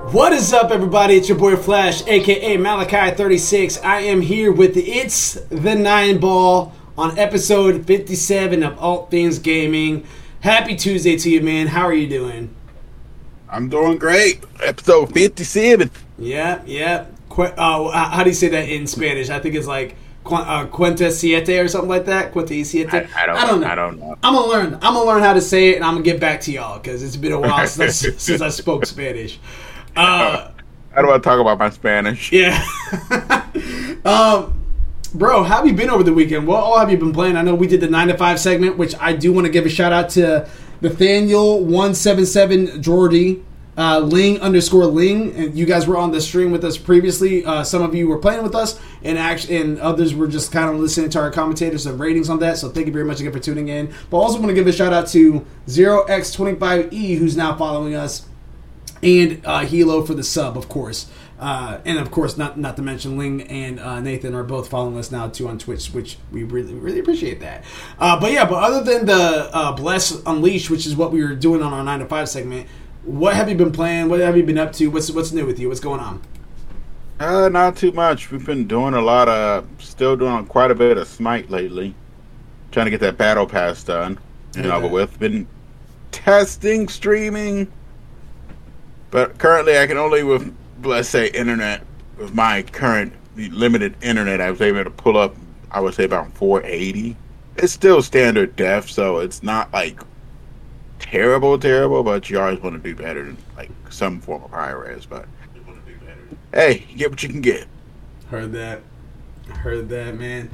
What is up, everybody? It's your boy Flash, aka Malachi36. I am here with It's the Nine Ball on episode 57 of All Things Gaming. Happy Tuesday to you, man. How are you doing? I'm doing great. Episode 57. Yeah. How do you say that in Spanish? I think it's like Cuenta Siete or something like that. Cuenta Siete. I don't know. I'm gonna learn how to say it, and I'm gonna get back to y'all because it's been a while since I spoke Spanish. I don't want to talk about my Spanish. Yeah. Bro, how have you been over the weekend? What all have you been playing? I know we did the 9 to 5 segment, which I do want to give a shout out to Nathaniel177 Jordy, Ling_Ling, and you guys were on the stream with us previously. Some of you were playing with us, and others were just kind of listening to our commentators and ratings on that. So thank you very much again for tuning in. But also want to give a shout out to 0x25E, who's now following us, and Hilo for the sub, of course. And of course, not to mention Ling and Nathan are both following us now too on Twitch, which we really appreciate that. But other than the Bless Unleashed, which is what we were doing on our 9 to 5 segment, what have you been playing? What have you been up to? What's new with you? What's going on? Not too much. We've been doing still doing quite a bit of Smite lately. Trying to get that battle pass done and over with. Been testing streaming, but currently I can only with, let's say, internet, with my current limited internet, I was able to pull up, I would say, about 480. It's still standard def, so it's not like terrible, but you always want to do better than like some form of high res. But hey, you get what you can get. Heard that, man.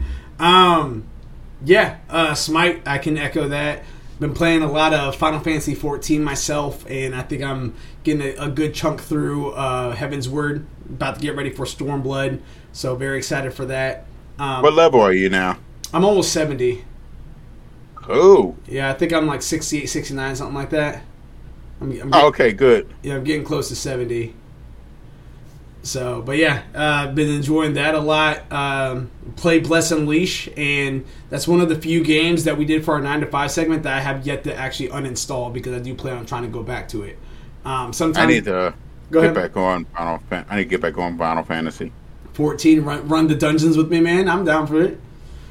Smite, I can echo that. Been playing a lot of Final Fantasy 14 myself, and I think I'm getting a good chunk through Heaven's Word. About to get ready for Stormblood, so very excited for that. What level are you now? I'm almost 70. Oh. Yeah, I think I'm like 68, 69, something like that. Okay, good. Yeah, I'm getting close to 70. So, but yeah, been enjoying that a lot. Played Bless Unleash, and that's one of the few games that we did for our 9 to 5 segment that I have yet to actually uninstall because I do plan on trying to go back to it. Sometimes I need to get back on Final Fantasy 14. Run the dungeons with me, man. I'm down for it.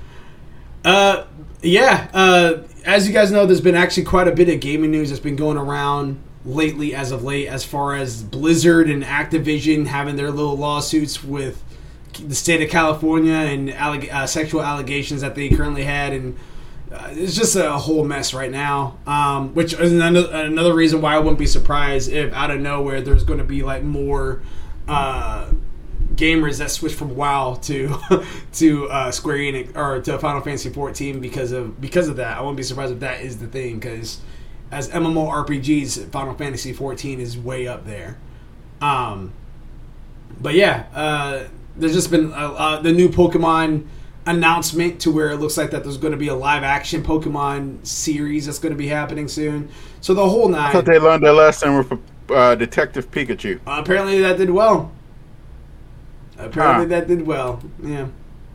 As you guys know, there's been actually quite a bit of gaming news that's been going around lately, as far as Blizzard and Activision having their little lawsuits with the state of California and sexual allegations that they currently had, and it's just a whole mess right now, which is another reason why I wouldn't be surprised if out of nowhere there's going to be like more gamers that switch from WoW to Square Enix or to Final Fantasy 14 because of that. I wouldn't be surprised if that is the thing, because as MMORPGs, Final Fantasy 14 is way up there. There's just been the new Pokemon announcement to where it looks like that there's going to be a live-action Pokemon series that's going to be happening soon. So the whole nine. I thought they learned their lesson with Detective Pikachu. Apparently that did well. That did well. Yeah.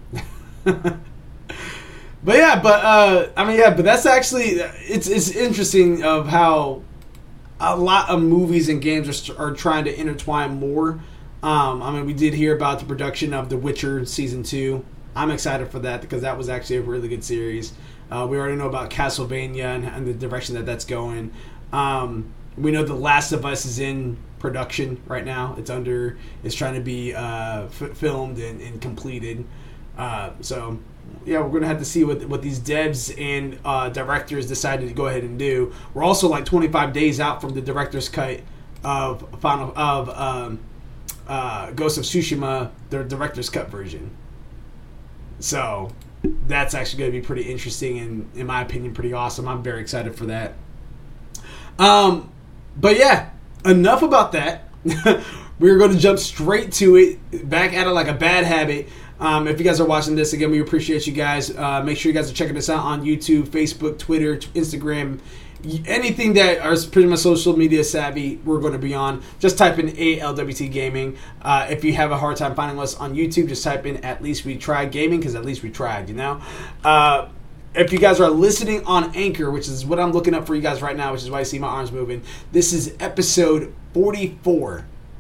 But that's actually it's interesting of how a lot of movies and games are trying to intertwine more. We did hear about the production of The Witcher Season 2. I'm excited for that because that was actually a really good series. We already know about Castlevania and the direction that's going. We know The Last of Us is in production right now. It's trying to be filmed and completed. We're going to have to see what these devs and directors decided to go ahead and do. We're also like 25 days out from the director's cut of Ghost of Tsushima, their director's cut version. So that's actually going to be pretty interesting and, in my opinion, pretty awesome. I'm very excited for that. Enough about that. We're going to jump straight to it, back at it like a bad habit. If you guys are watching this, again, we appreciate you guys. Make sure you guys are checking us out on YouTube, Facebook, Twitter, Instagram, anything that are pretty much social media savvy, we're going to be on. Just type in ALWT Gaming. If you have a hard time finding us on YouTube, just type in At Least We Tried Gaming, because at least we tried, you know? If you guys are listening on Anchor, which is what I'm looking up for you guys right now, which is why I see my arms moving, this is episode 44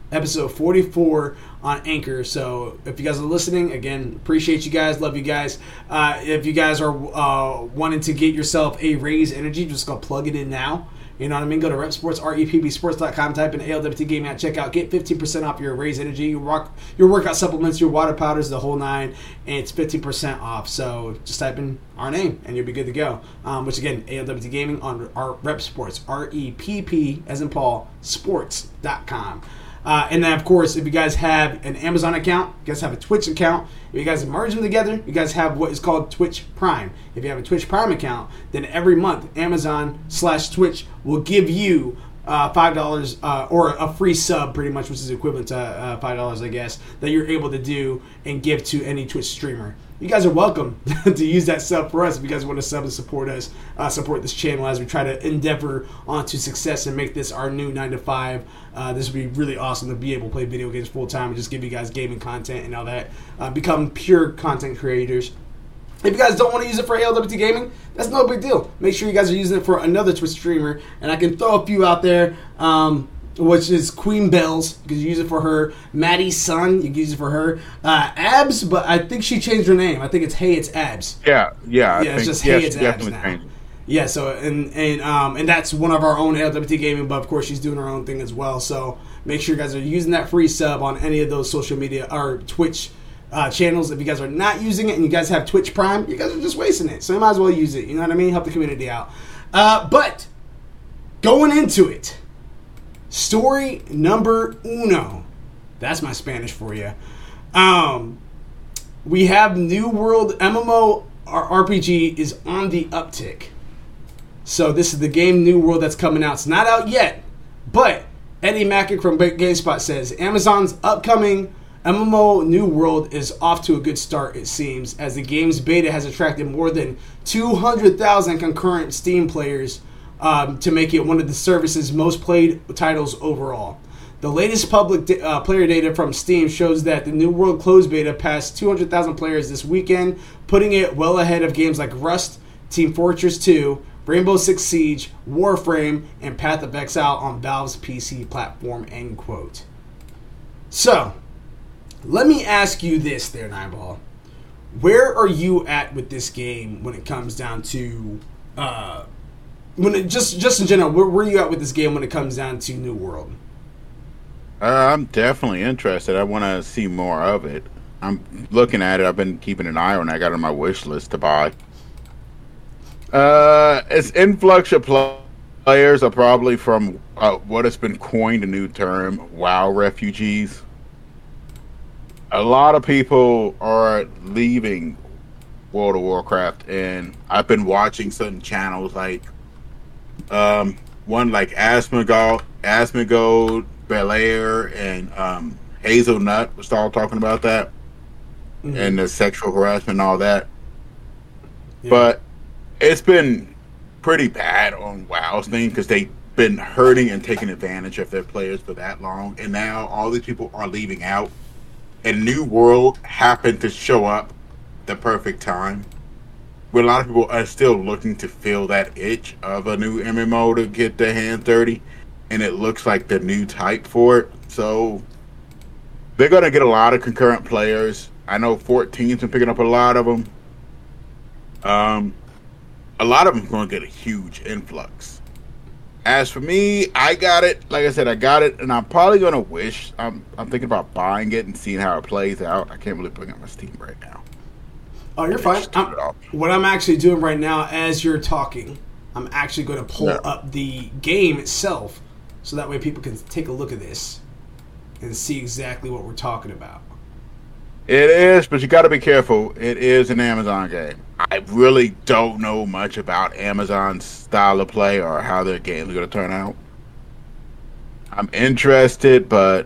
episode 44 on Anchor. So if you guys are listening, again, appreciate you guys, love you guys. If you guys are wanting to get yourself a Raise Energy, just go plug it in now. You know what I mean? Go to repsports.sports.com, type in ALWT Gaming at checkout. Get 15% off your Raise Energy, your workout supplements, your water powders, the whole nine, and it's 15% off. So just type in our name, and you'll be good to go. Which, again, ALWT Gaming on our Rep Sports, REPP, as in Paul, sports.com. And then, of course, if you guys have an Amazon account, you guys have a Twitch account, if you guys merge them together, you guys have what is called Twitch Prime. If you have a Twitch Prime account, then every month, Amazon/Twitch will give you $5 or a free sub, pretty much, which is equivalent to $5, I guess, that you're able to do and give to any Twitch streamer. You guys are welcome to use that sub for us if you guys want to sub and support us, support this channel as we try to endeavor onto success and make this our new 9 to 5. This would be really awesome to be able to play video games full time and just give you guys gaming content and all that. Become pure content creators. If you guys don't want to use it for ALWT Gaming, that's no big deal. Make sure you guys are using it for another Twitch streamer, and I can throw a few out there. Which is Queen Bells. You can use it for her. Maddie's son, you can use it for her. Abs, but I think she changed her name. I think it's Hey, it's Abs. Yeah. It's just Hey, it's Abs now. Yeah, so and that's one of our own ALWT Gaming, but of course she's doing her own thing as well. So make sure you guys are using that free sub on any of those social media or Twitch channels. If you guys are not using it and you guys have Twitch Prime, you guys are just wasting it. So you might as well use it. You know what I mean? Help the community out. But going into it. Story number uno. That's my Spanish for you. We have New World MMO RPG is on the uptick. So this is the game New World that's coming out. It's not out yet, but Eddie Mackey from GameSpot says Amazon's upcoming MMO New World is off to a good start, it seems, as the game's beta has attracted more than 200,000 concurrent Steam players to make it one of the service's most played titles overall. The latest public player data from Steam shows that the New World closed beta passed 200,000 players this weekend, putting it well ahead of games like Rust, Team Fortress 2, Rainbow Six Siege, Warframe, and Path of Exile on Valve's PC platform, end quote. So, let me ask you this there, Nineball. Where are you at with this game when it comes down to... just in general, where are you at with this game when it comes down to New World? I'm definitely interested. I want to see more of it. I'm looking at it. I've been keeping an eye on it. I got it on my wish list to buy. Its influx of players are probably from what has been coined a new term, WoW refugees. A lot of people are leaving World of Warcraft, and I've been watching certain channels like one like Asmongold, Belair, and Hazelnut was all talking about that, and the sexual harassment and all that. Yeah. But it's been pretty bad on WoW's thing because they've been hurting and taking advantage of their players for that long, and now all these people are leaving out, and New World happened to show up the perfect time. But a lot of people are still looking to fill that itch of a new MMO to get their hands dirty, and it looks like the new type for it. So they're going to get a lot of concurrent players. I know 14's been picking up a lot of them. A lot of them are going to get a huge influx. As for me, I got it. Like I said, I got it, and I'm probably going to wish. I'm thinking about buying it and seeing how it plays out. I can't really bring up my Steam right now. Oh, you're fine. What I'm actually doing right now as you're talking, I'm actually going to pull up the game itself so that way people can take a look at this and see exactly what we're talking about. It is, but you got to be careful. It is an Amazon game. I really don't know much about Amazon's style of play or how their games are going to turn out. I'm interested, but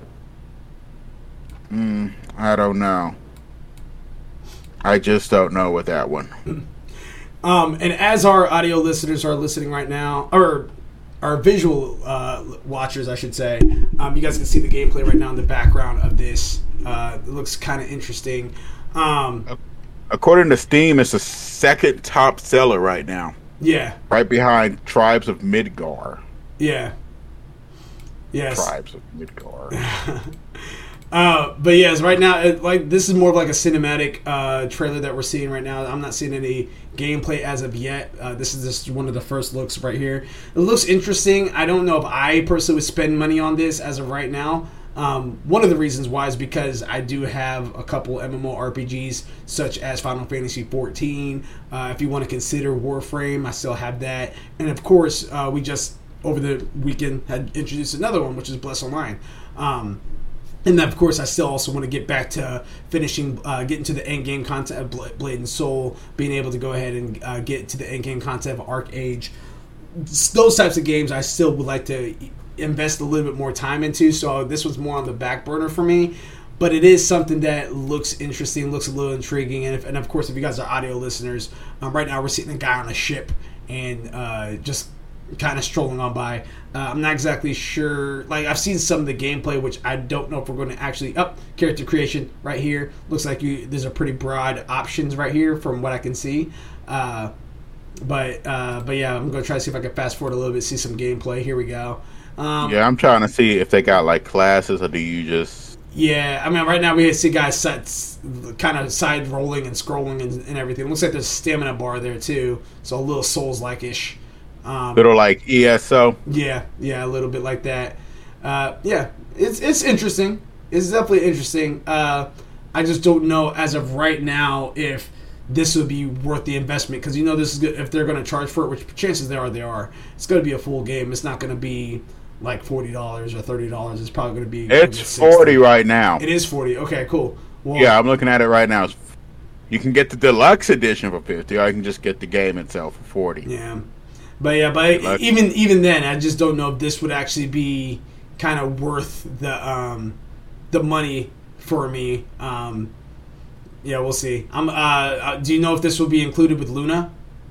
I don't know. I just don't know with that one. And as our audio listeners are listening right now, or our visual watchers, I should say, you guys can see the gameplay right now in the background of this. It looks kind of interesting. According to Steam, it's the second top seller right now. Yeah. Right behind Tribes of Midgar. Yeah. Yes. Tribes of Midgar. But yes, right now, this is more of like a cinematic trailer that we're seeing right now. I'm not seeing any gameplay as of yet. This is just one of the first looks right here. It looks interesting. I don't know if I personally would spend money on this as of right now. One of the reasons why is because I do have a couple MMORPGs such as Final Fantasy XIV. If you want to consider Warframe, I still have that. And of course, we just over the weekend had introduced another one, which is Bless Online. And then, of course, I still also want to get back to finishing, getting to the end game content of Blade and Soul, being able to go ahead and get to the end game content of Arc Age. Those types of games I still would like to invest a little bit more time into, so this was more on the back burner for me. But it is something that looks interesting, looks a little intriguing, and of course, if you guys are audio listeners, right now we're seeing a guy on a ship and just kind of strolling on by. I'm not exactly sure. Like, I've seen some of the gameplay, which I don't know if we're going to actually character creation right here. Looks like there's a pretty broad options right here from what I can see. But yeah, I'm going to try to see if I can fast forward a little bit, see some gameplay. Here we go. Yeah, I'm trying to see if they got like classes, or do you just? Yeah, I mean, right now we see guys kind of side rolling and scrolling and everything. It looks like there's a stamina bar there too, so a little Souls-like-ish. Little like ESO. Yeah, a little bit like that. Yeah, it's interesting. It's definitely interesting. I just don't know as of right now if this would be worth the investment, because this is good. If they're going to charge for it, which chances they are. It's going to be a full game. It's not going to be like $40 or $30. It's probably going to be. It's $40 right now. It is $40. Okay, cool. Well, yeah, I'm looking at it right now. You can get the deluxe edition for $50, or you can just get the game itself for $40. Yeah. But even then, I just don't know if this would actually be kind of worth the money for me. Yeah, we'll see. Do you know if this will be included with Luna?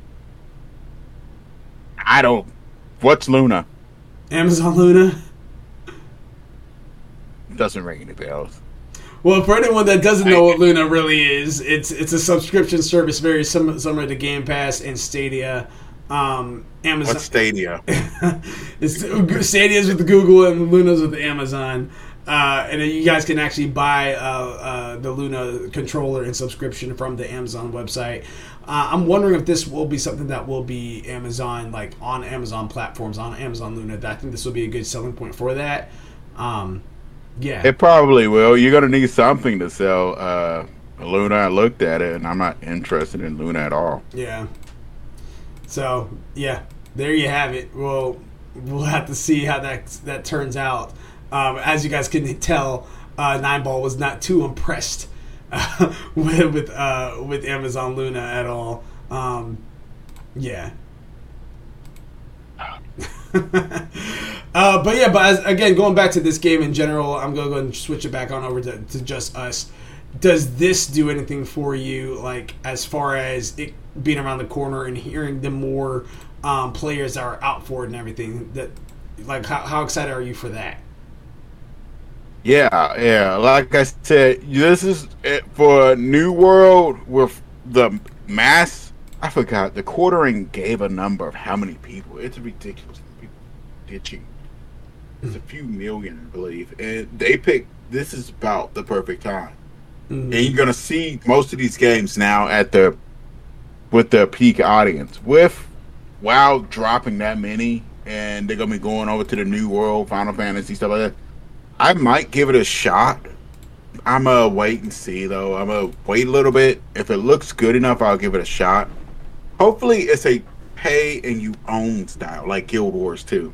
I don't. What's Luna? Amazon Luna. Doesn't ring any bells. Well, for anyone that doesn't know what Luna really is, it's a subscription service very similar to Game Pass and Stadia. Amazon. What's Stadia? Stadia's with Google and Luna's with Amazon. And then you guys can actually buy the Luna controller and subscription from the Amazon website. I'm wondering if this will be something that will be Amazon, like on Amazon platforms, on Amazon Luna. I think this will be a good selling point for that. Yeah. It probably will. You're going to need something to sell Luna. I looked at it, and I'm not interested in Luna at all. Yeah. So, yeah, there you have it. We'll have to see how that turns out. As you guys can tell, Nineball was not too impressed with Amazon Luna at all. Yeah. But again, going back to this game in general, I'm going to go and switch it back on over to Just Us. Does this do anything for you, like as far as it being around the corner and hearing the more players that are out for it and everything? That, like, how excited are you for that? Yeah. Like I said, this is it for New World with the mass. I forgot the quartering gave a number of how many people. It's ridiculous. People ditching. It's a few million, I believe, and they picked. This is about the perfect time. And you're gonna see most of these games now with the peak audience. With WoW dropping that many, and they're gonna be going over to the New World, Final Fantasy, stuff like that. I might give it a shot. I'm gonna wait and see, though. I'm gonna wait a little bit. If it looks good enough, I'll give it a shot. Hopefully, it's a pay and you own style, like Guild Wars 2.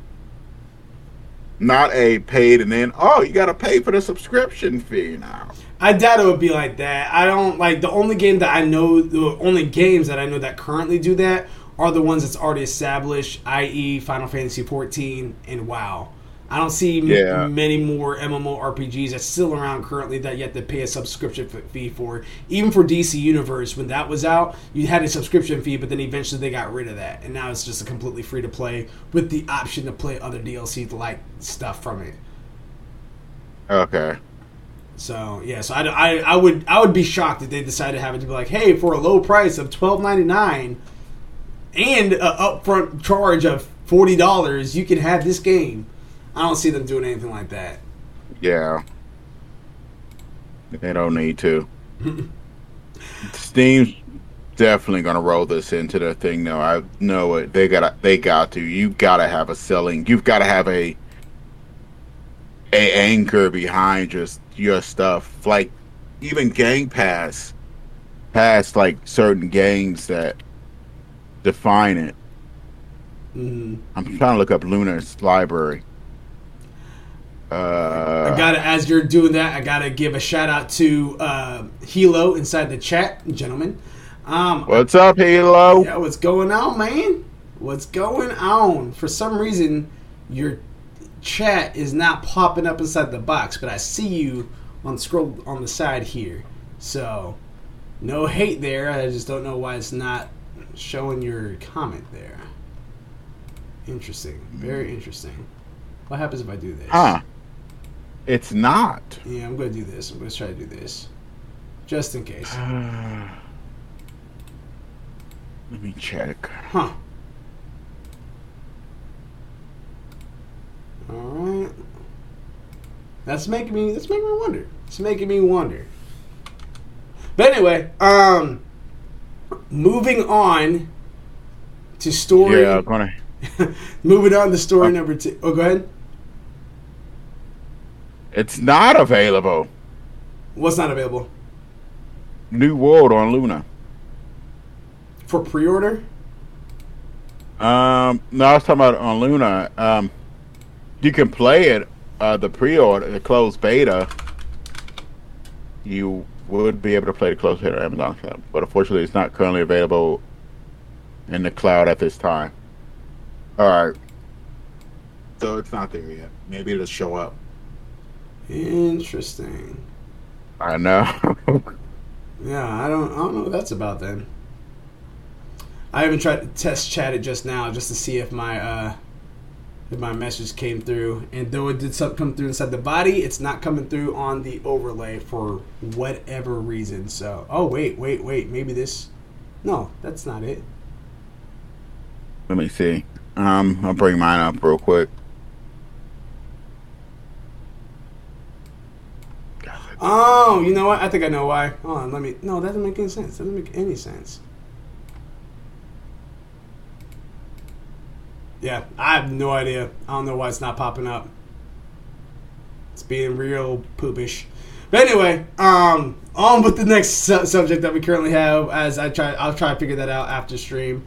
Not a paid and then, you gotta pay for the subscription fee now. I doubt it would be like that. I don't like the only games that I know that currently do that are the ones that's already established, i.e. Final Fantasy XIV and WoW. I don't see many more MMORPGs that's still around currently that you have to pay a subscription fee for. Even for DC Universe, when that was out, you had a subscription fee, but then eventually they got rid of that. And now it's just a completely free-to-play with the option to play other DLC-like stuff from it. Okay. So, yeah, I would be shocked if they decided to have it to be like, hey, for a low price of $12.99 and an upfront charge of $40, you can have this game. I don't see them doing anything like that. Yeah. They don't need to. Steam's definitely gonna roll this into their thing though. I know it. They got to. You gotta have a selling. You've gotta have a anchor behind just your stuff. Like even Game Pass has like certain games that define it. Mm-hmm. I'm trying to look up Lunar's library. I gotta, as you're doing that, I gotta give a shout out to Hilo inside the chat, gentlemen. What's up, Hilo? Yeah, what's going on, man? What's going on? For some reason, your chat is not popping up inside the box, but I see you on scroll on the side here. So, no hate there. I just don't know why it's not showing your comment there. Interesting. Very interesting. What happens if I do this? It's not. Yeah, I'm going to do this. I'm going to try to do this. Just in case. Let me check. Huh. Alright. That's making me wonder. It's making me wonder. But anyway, moving on to story. Yeah, I'm gonna. Moving on to story number 2. Oh, go ahead. It's not available. What's not available? New World on Luna. For pre-order? No, I was talking about on Luna. You can play it, the pre-order, the closed beta. You would be able to play the closed beta on Amazon Cloud, but unfortunately, it's not currently available in the cloud at this time. All right, so it's not there yet. Maybe it'll show up. Interesting. I know. Yeah, I don't know what that's about then. I even tried to test chat it just now just to see if my message came through. And though it did come through inside the body, it's not coming through on the overlay for whatever reason. So, oh, wait. Maybe this... No, that's not it. Let me see. I'll bring mine up real quick. Oh, you know what? I think I know why. Hold on, No, that doesn't make any sense. That doesn't make any sense. Yeah, I have no idea. I don't know why it's not popping up. It's being real poopish. But anyway, on with the next subject that we currently have. I'll try to figure that out after stream.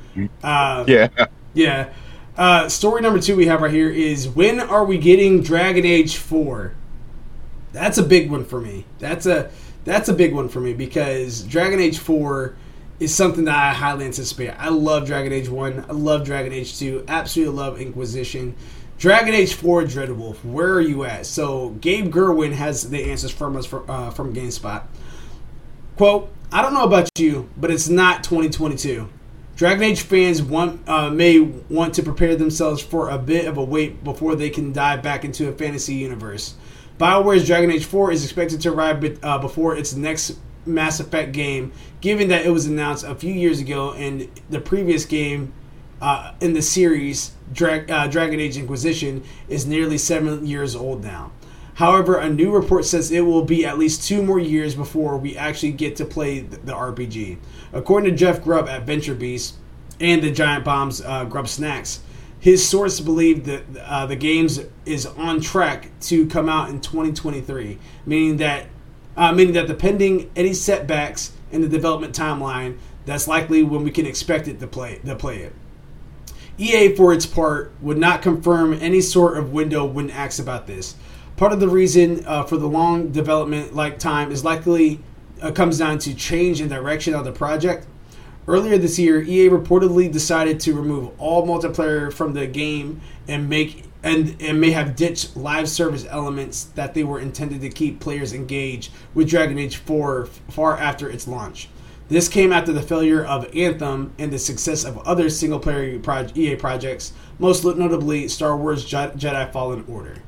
Yeah. Story number 2 we have right here is, when are we getting Dragon Age 4? That's a big one for me. That's a big one for me because Dragon Age 4 is something that I highly anticipate. I love Dragon Age 1. I love Dragon Age 2. Absolutely love Inquisition. Dragon Age 4 Dreadwolf, where are you at? So Gabe Gerwin has the answers from us from GameSpot. Quote, I don't know about you, but it's not 2022. Dragon Age fans may want to prepare themselves for a bit of a wait before they can dive back into a fantasy universe. BioWare's Dragon Age 4 is expected to arrive before its next Mass Effect game, given that it was announced a few years ago and the previous game in the series, Dragon Age Inquisition, is nearly 7 years old now. However, a new report says it will be at least 2 more years before we actually get to play the RPG. According to Jeff Grubb at VentureBeast and the Giant Bomb's Grub Snacks, his source believed that the games is on track to come out in 2023, meaning that depending any setbacks in the development timeline, that's likely when we can expect it to play it. EA, for its part, would not confirm any sort of window when asked about this. Part of the reason for the long development time is likely comes down to change in direction of the project. Earlier this year, EA reportedly decided to remove all multiplayer from the game and may have ditched live service elements that they were intended to keep players engaged with Dragon Age 4 far after its launch. This came after the failure of Anthem and the success of other single-player EA projects, most notably Star Wars Jedi Fallen Order.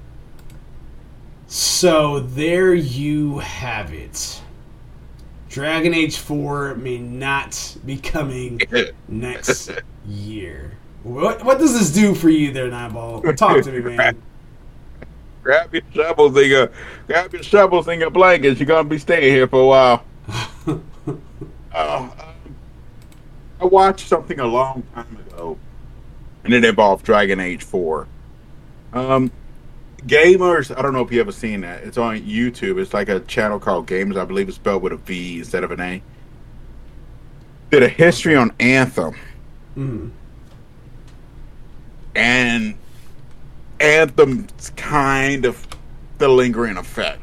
So there you have it. Dragon Age 4 may not be coming next year. What does this do for you there, Nightball? Talk to me, man. grab your shovels and your blankets. You're gonna be staying here for a while. Uh, I watched something a long time ago, and it involved Dragon Age 4. Um, Gamers, I don't know if you ever seen that. It's on YouTube. It's like a channel called Gamers. I believe it's spelled with a V instead of an A. Did a history on Anthem. Mm. And Anthem's kind of the lingering effect.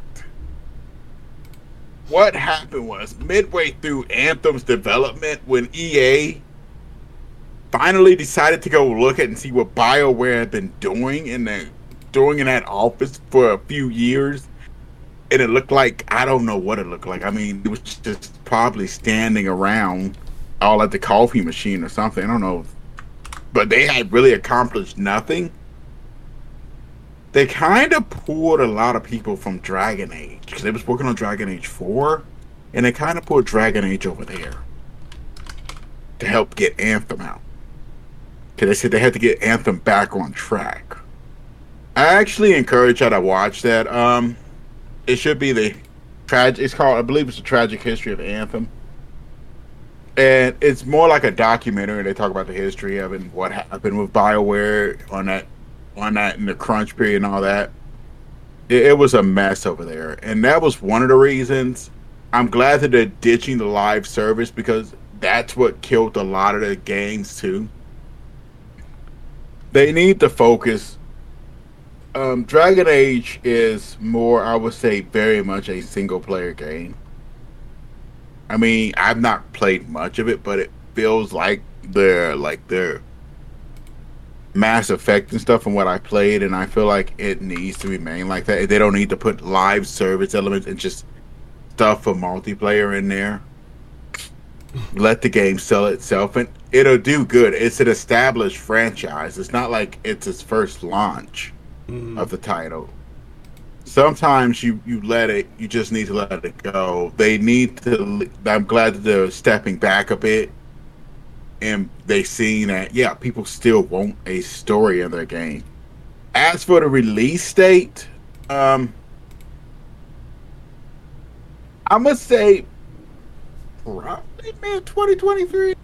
What happened was, midway through Anthem's development, when EA finally decided to go look at and see what BioWare had been doing in that office for a few years, and it looked like, I don't know what it looked like. I mean, it was just probably standing around all at the coffee machine or something. I don't know. But they had really accomplished nothing. They kind of pulled a lot of people from Dragon Age, because they was working on Dragon Age 4, and they kind of pulled Dragon Age over there to help get Anthem out. Because they said they had to get Anthem back on track. I actually encourage you to watch that. It should be it's called, I believe it's the Tragic History of Anthem. And it's more like a documentary. They talk about the history of it and what happened with BioWare on that in the crunch period and all that. It was a mess over there. And that was one of the reasons I'm glad that they're ditching the live service, because that's what killed a lot of the games too. They need to focus. Dragon Age is more, I would say, very much a single player game. I mean, I've not played much of it, but it feels like their Mass Effect and stuff from what I played, and I feel like it needs to remain like that. They don't need to put live service elements and just stuff for multiplayer in there. Let the game sell itself, and it'll do good. It's an established franchise. It's not like it's its first launch of the title. Sometimes you just need to let it go. They need to. I'm glad that they're stepping back a bit, and they seen that, yeah, people still want a story in their game. As for the release date, I must say probably mid 2023,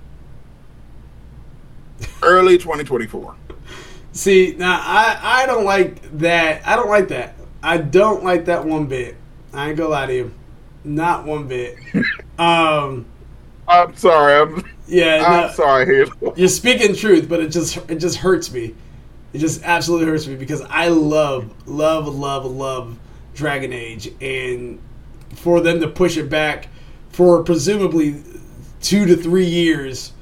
early 2024. See, now I don't like that. I don't like that. I don't like that one bit. I ain't gonna lie to you. Not one bit. I'm sorry. I'm sorry. You're speaking truth, but it just hurts me. It just absolutely hurts me, because I love Dragon Age, and for them to push it back for presumably 2 to 3 years.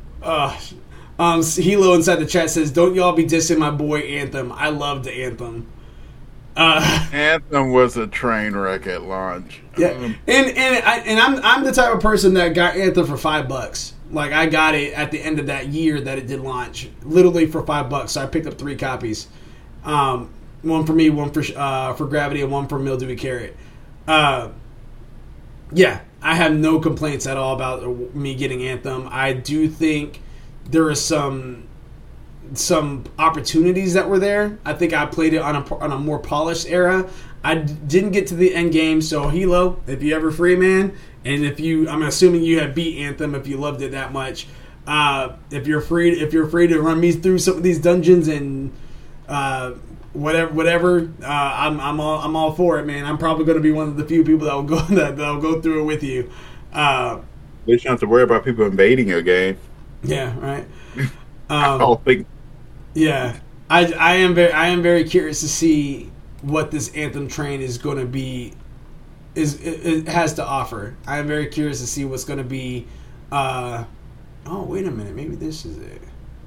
Hilo inside the chat says, "Don't y'all be dissing my boy Anthem. I loved Anthem." Anthem was a train wreck at launch. Yeah, and I'm the type of person that got Anthem for $5. Like, I got it at the end of that year that it did launch, literally for $5. So I picked up 3 copies, one for me, one for Gravity, and one for Mildewy Carrot. Yeah, I have no complaints at all about me getting Anthem. I do think there is some opportunities that were there. I think I played it on a more polished era. I didn't get to the end game, so Hilo, if you ever free, man, and I'm assuming you have beat Anthem if you loved it that much. If you're free to run me through some of these dungeons and whatever, I'm all for it, man. I'm probably going to be one of the few people that will go through it with you. At least you don't have to worry about people invading your game. Yeah, right. Yeah, I am very curious to see what this Anthem train is going to be. It has to offer. I am very curious to see what's going to be. Oh, wait a minute. Maybe this is it.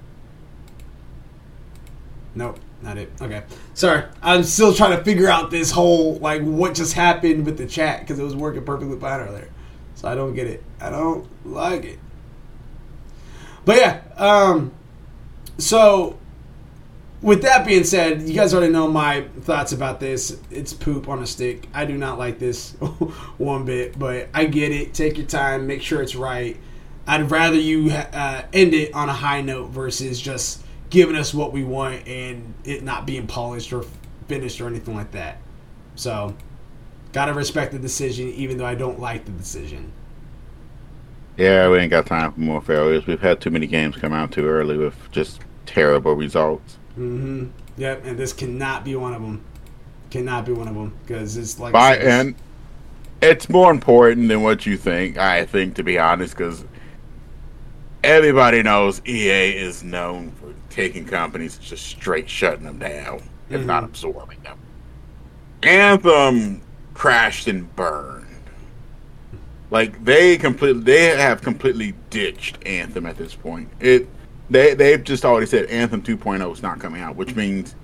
Nope, not it. Okay, sorry. I'm still trying to figure out this whole, like, what just happened with the chat, because it was working perfectly fine earlier. So I don't get it. I don't like it. But yeah, so with that being said, you guys already know my thoughts about this. It's poop on a stick. I do not like this one bit, but I get it. Take your time. Make sure it's right. I'd rather you end it on a high note versus just giving us what we want and it not being polished or finished or anything like that. So, gotta respect the decision, even though I don't like the decision. Yeah, we ain't got time for more failures. We've had too many games come out too early with just terrible results. Mm-hmm. Yep, and this cannot be one of them. Cannot be one of them because it's like. And it's more important than what you think. I think, to be honest, because everybody knows EA is known for taking companies and just straight shutting them down, if not absorbing them. Anthem crashed and burned. Like they have completely ditched Anthem at this point. They've just already said Anthem 2.0 is not coming out, which means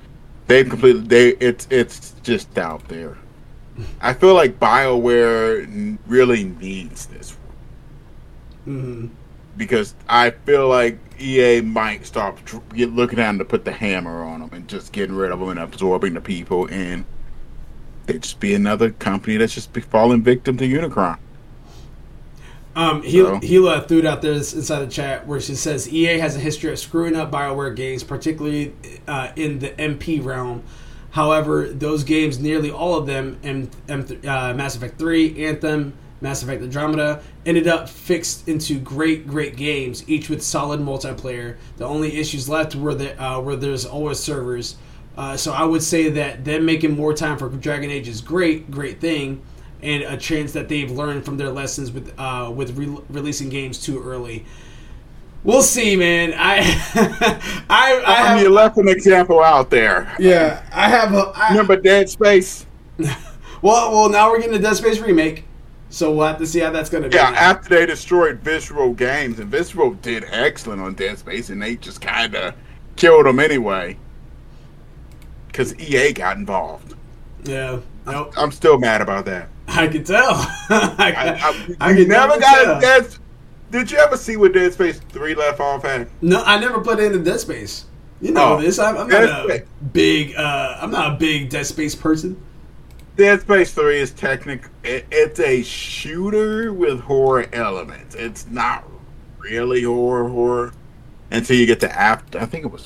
it's just out there. I feel like BioWare really needs this because I feel like EA might stop looking at them to put the hammer on them and just getting rid of them and absorbing the people, and they'd just be another company that's just falling victim to Unicron. Hila threw it out there inside the chat where she says EA has a history of screwing up BioWare games, particularly in the MP realm. However, those games, nearly all of them, Mass Effect 3, Anthem, Mass Effect Andromeda, ended up fixed into great games, each with solid multiplayer. The only issues left were where there's always servers. So I would say that them making more time for Dragon Age is great thing, and a chance that they've learned from their lessons with releasing games too early. We'll see, man. You left an example out there. Yeah, remember Dead Space? well, now we're getting a Dead Space remake, so we'll have to see how that's going to be. Yeah, after they destroyed Visceral Games, and Visceral did excellent on Dead Space, and they just kind of killed them anyway because EA got involved. Yeah, nope. I'm still mad about that. I can tell. I never got a Did you ever see what Dead Space 3 left off at? No, I never played into Dead Space. You know this. I'm not a big Dead Space person. Dead Space 3 is it's a shooter with horror elements. It's not really horror until you get to Aftermath. I think it was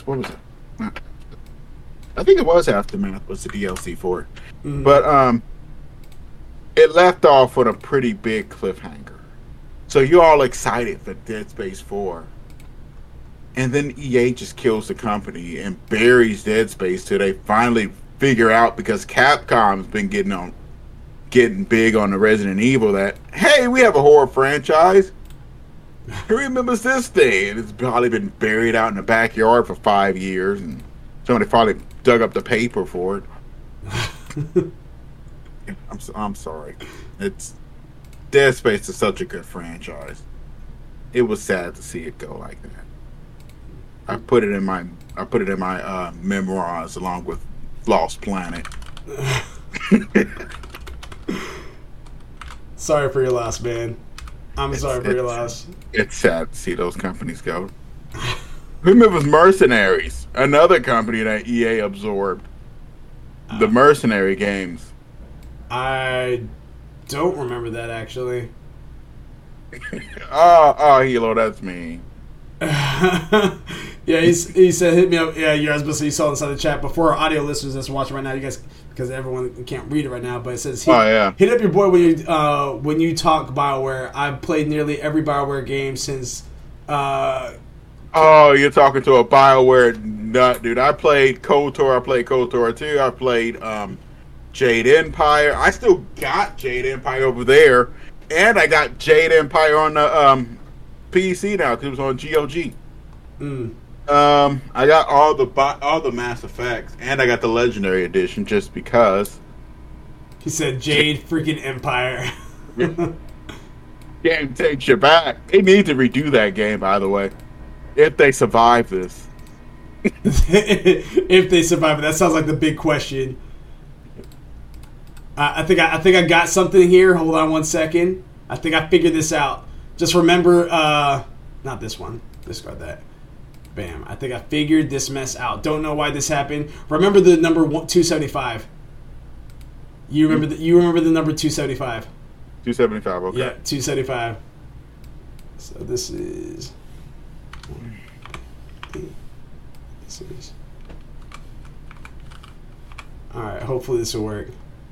Aftermath was the DLC for it. But it left off with a pretty big cliffhanger. So you're all excited for Dead Space 4. And then EA just kills the company and buries Dead Space till they finally figure out, because Capcom's been getting big on the Resident Evil, that, hey, we have a horror franchise. Who remembers this thing? And it's probably been buried out in the backyard for 5 years, and somebody finally dug up the paper for it. I'm sorry. Dead Space is such a good franchise. It was sad to see it go like that. I put it in my memoirs along with Lost Planet. Sorry for your loss, man. Sorry for your loss. It's sad to see those companies go. Who remembers Mercenaries? Another company that EA absorbed. The Mercenary games. I don't remember that, actually. Hilo, that's me. Yeah, he said, hit me up. Yeah, you guys, you saw inside the chat. Before our audio listeners that's watching right now, you guys, because everyone can't read it right now, but it says, hit up your boy when you talk BioWare. I've played nearly every BioWare game since... you're talking to a BioWare nut, dude. I played KOTOR. I played KOTOR 2. I played Jade Empire. I still got Jade Empire over there, and I got Jade Empire on the PC now because it was on GOG. I got all the Mass Effects, and I got the Legendary Edition just because. He said Jade freaking Empire. Game takes you back. They need to redo that game, by the way, if they survive this. If they survive it, that sounds like the big question. I think I got something here. Hold on one second. I think I figured this out. Just remember, not this one. Discard that. Bam. I think I figured this mess out. Don't know why this happened. Remember the number 275. You remember the number 275. 275. Okay. Yeah, 275. So this is. All right, hopefully this will work.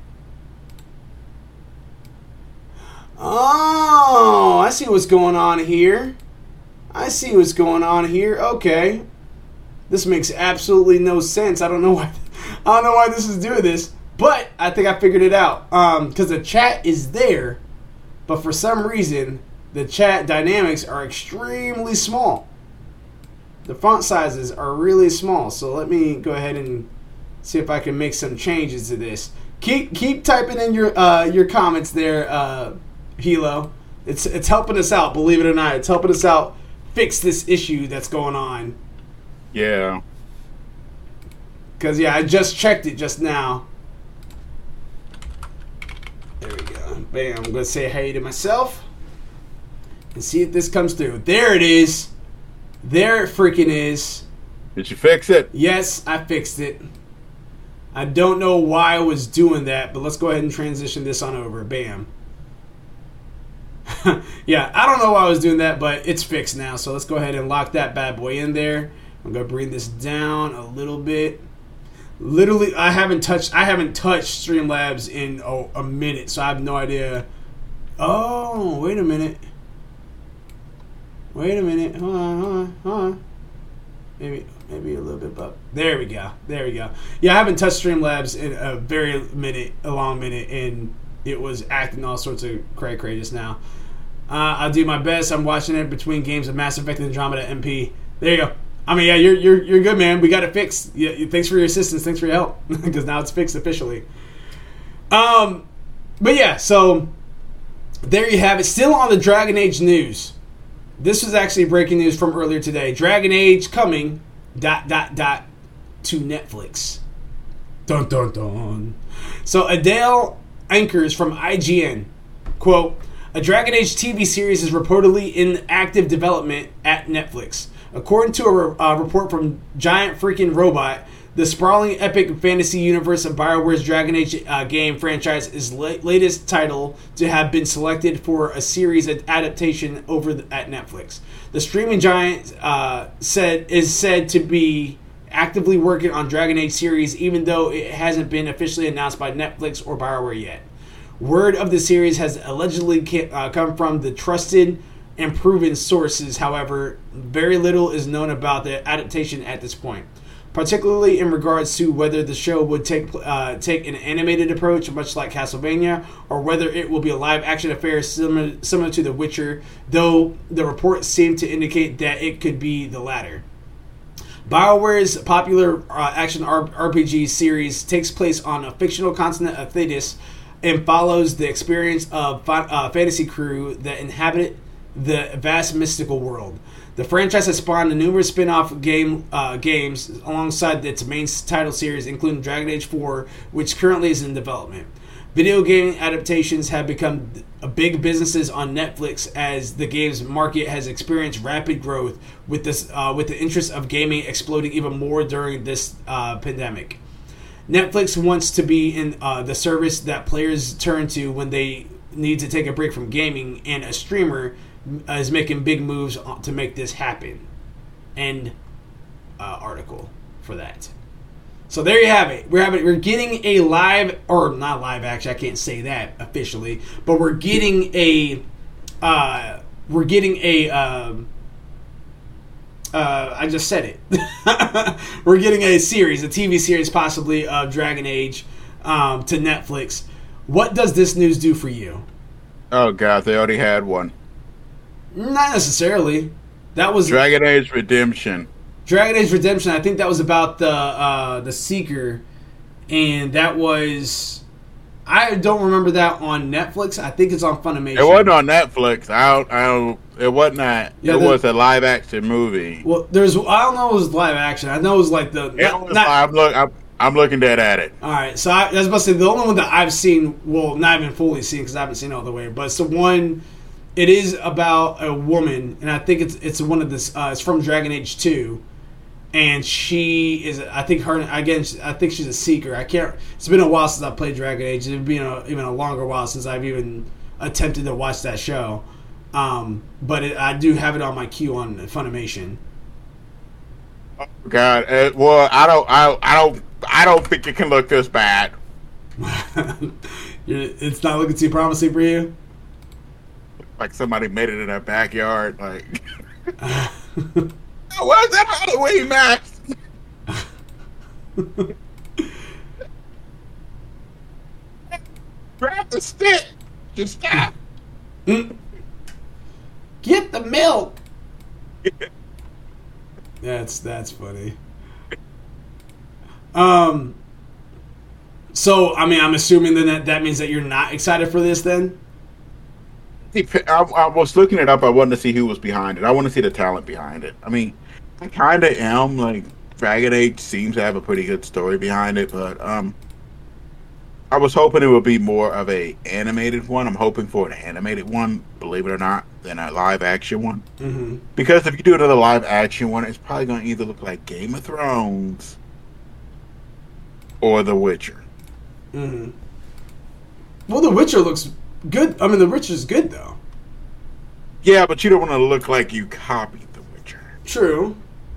Oh, I see what's going on here. Okay. This makes absolutely no sense. I don't know why this is doing this, but I think I figured it out. Because the chat is there, but for some reason, the chat dynamics are extremely small. The font sizes are really small. So let me go ahead and see if I can make some changes to this. Keep typing in your comments there, Hilo. It's helping us out, believe it or not. It's helping us out fix this issue that's going on. Yeah. Because, yeah, I just checked it just now. There we go. Bam. I'm going to say hey to myself. And see if this comes through. There it is. There it freaking is. Did you fix it? Yes, I fixed it. I don't know why I was doing that, but let's go ahead and transition this on over. Bam. Yeah, I don't know why I was doing that, but it's fixed now. So let's go ahead and lock that bad boy in there. I'm going to bring this down a little bit. Literally, I haven't touched Streamlabs in a minute, so I have no idea. Oh, wait a minute. Hold on. Maybe a little bit above. There we go. Yeah, I haven't touched Streamlabs in a long minute, and it was acting all sorts of cray just now. I'll do my best. I'm watching it between games of Mass Effect and Andromeda MP. There you go. I mean, yeah, you're good, man. We got it fixed. Yeah, thanks for your assistance. Thanks for your help, because now it's fixed officially. But yeah, so there you have it. Still on the Dragon Age news. This was actually breaking news from earlier today. Dragon Age coming ... to Netflix. Dun dun dun. So Adele anchors from IGN, quote, "A Dragon Age TV series is reportedly in active development at Netflix. According to a report from Giant Freaking Robot, the sprawling epic fantasy universe of BioWare's Dragon Age game franchise is latest title to have been selected for a series adaptation at Netflix. The streaming giant is said to be actively working on Dragon Age series, even though it hasn't been officially announced by Netflix or BioWare yet. Word of the series has allegedly come from the trusted and proven sources. However, very little is known about the adaptation at this point, particularly in regards to whether the show would take an animated approach, much like Castlevania, or whether it will be a live-action affair similar to The Witcher, though the reports seem to indicate that it could be the latter. BioWare's popular action RPG series takes place on a fictional continent of Thetis and follows the experience of fantasy crew that inhabit the vast mystical world. The franchise has spawned numerous spin-off games alongside its main title series, including Dragon Age 4, which currently is in development. Video game adaptations have become big businesses on Netflix as the games market has experienced rapid growth, with the interest of gaming exploding even more during this pandemic. Netflix wants to be in the service that players turn to when they need to take a break from gaming, and a streamer is making big moves to make this happen. End article for that. So there you have it. We're getting a live, or not live action. I can't say that officially, but we're getting a. I just said it. We're getting a series, a TV series, possibly of Dragon Age, to Netflix. What does this news do for you? Oh God, they already had one. Not necessarily. That was Dragon Age Redemption. Dragon Age Redemption. I think that was about the Seeker, and that was. I don't remember that on Netflix. I think it's on Funimation. It wasn't on Netflix. It wasn't that. Yeah, it was a live action movie. Well, I don't know if it was live action. I know it was like I'm looking dead at it. All right, so I was about to say the only one that I've seen, well, not even fully seen because I haven't seen it all the way, but it's the one. It is about a woman, and I think it's one of this. It's from Dragon Age 2, and she is. I think she's a Seeker. I can't. It's been a while since I played Dragon Age. It's been even a longer while since I've even attempted to watch that show. But I do have it on my queue on Funimation. Oh God! Well, I don't I don't think it can look this bad. It's not looking too promising for you? Like somebody made it in their backyard. Like, where's that Halloween mask? Grab the stick. Just stop. Get the milk. That's funny. So I mean, I'm assuming then that means that you're not excited for this then. I was looking it up. I wanted to see who was behind it. I want to see the talent behind it. I mean, I kind of am. Like, Dragon Age seems to have a pretty good story behind it, but I was hoping it would be more of a animated one. I'm hoping for an animated one, believe it or not, than a live action one. Mm-hmm. Because if you do another live action one, it's probably going to either look like Game of Thrones or The Witcher. Mm-hmm. Well, The Witcher looks good. I mean, The Witcher's good though. Yeah, but you don't want to look like you copied The Witcher. True.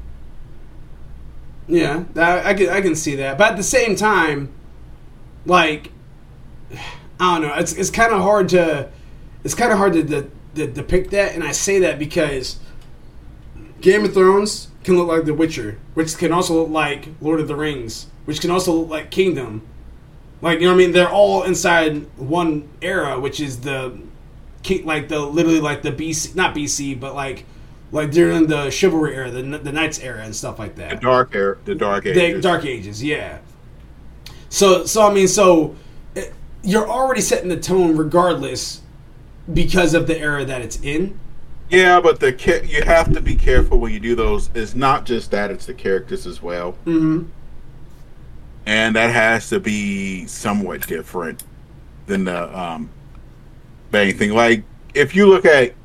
Yeah, I can see that, but at the same time, like, I don't know, it's kind of hard to depict that, and I say that because Game of Thrones can look like The Witcher, which can also look like Lord of the Rings, which can also look like Kingdom. Like, you know what I mean? They're all inside one era, which is literally the BC, not BC, but like during the chivalry era, the Knights era and stuff like that. The Dark Ages. The Dark Ages, yeah. So you're already setting the tone regardless because of the era that it's in. Yeah, but you have to be careful when you do those. It's not just that; it's the characters as well. Mm-hmm. And that has to be somewhat different than the main thing. Like, if you look at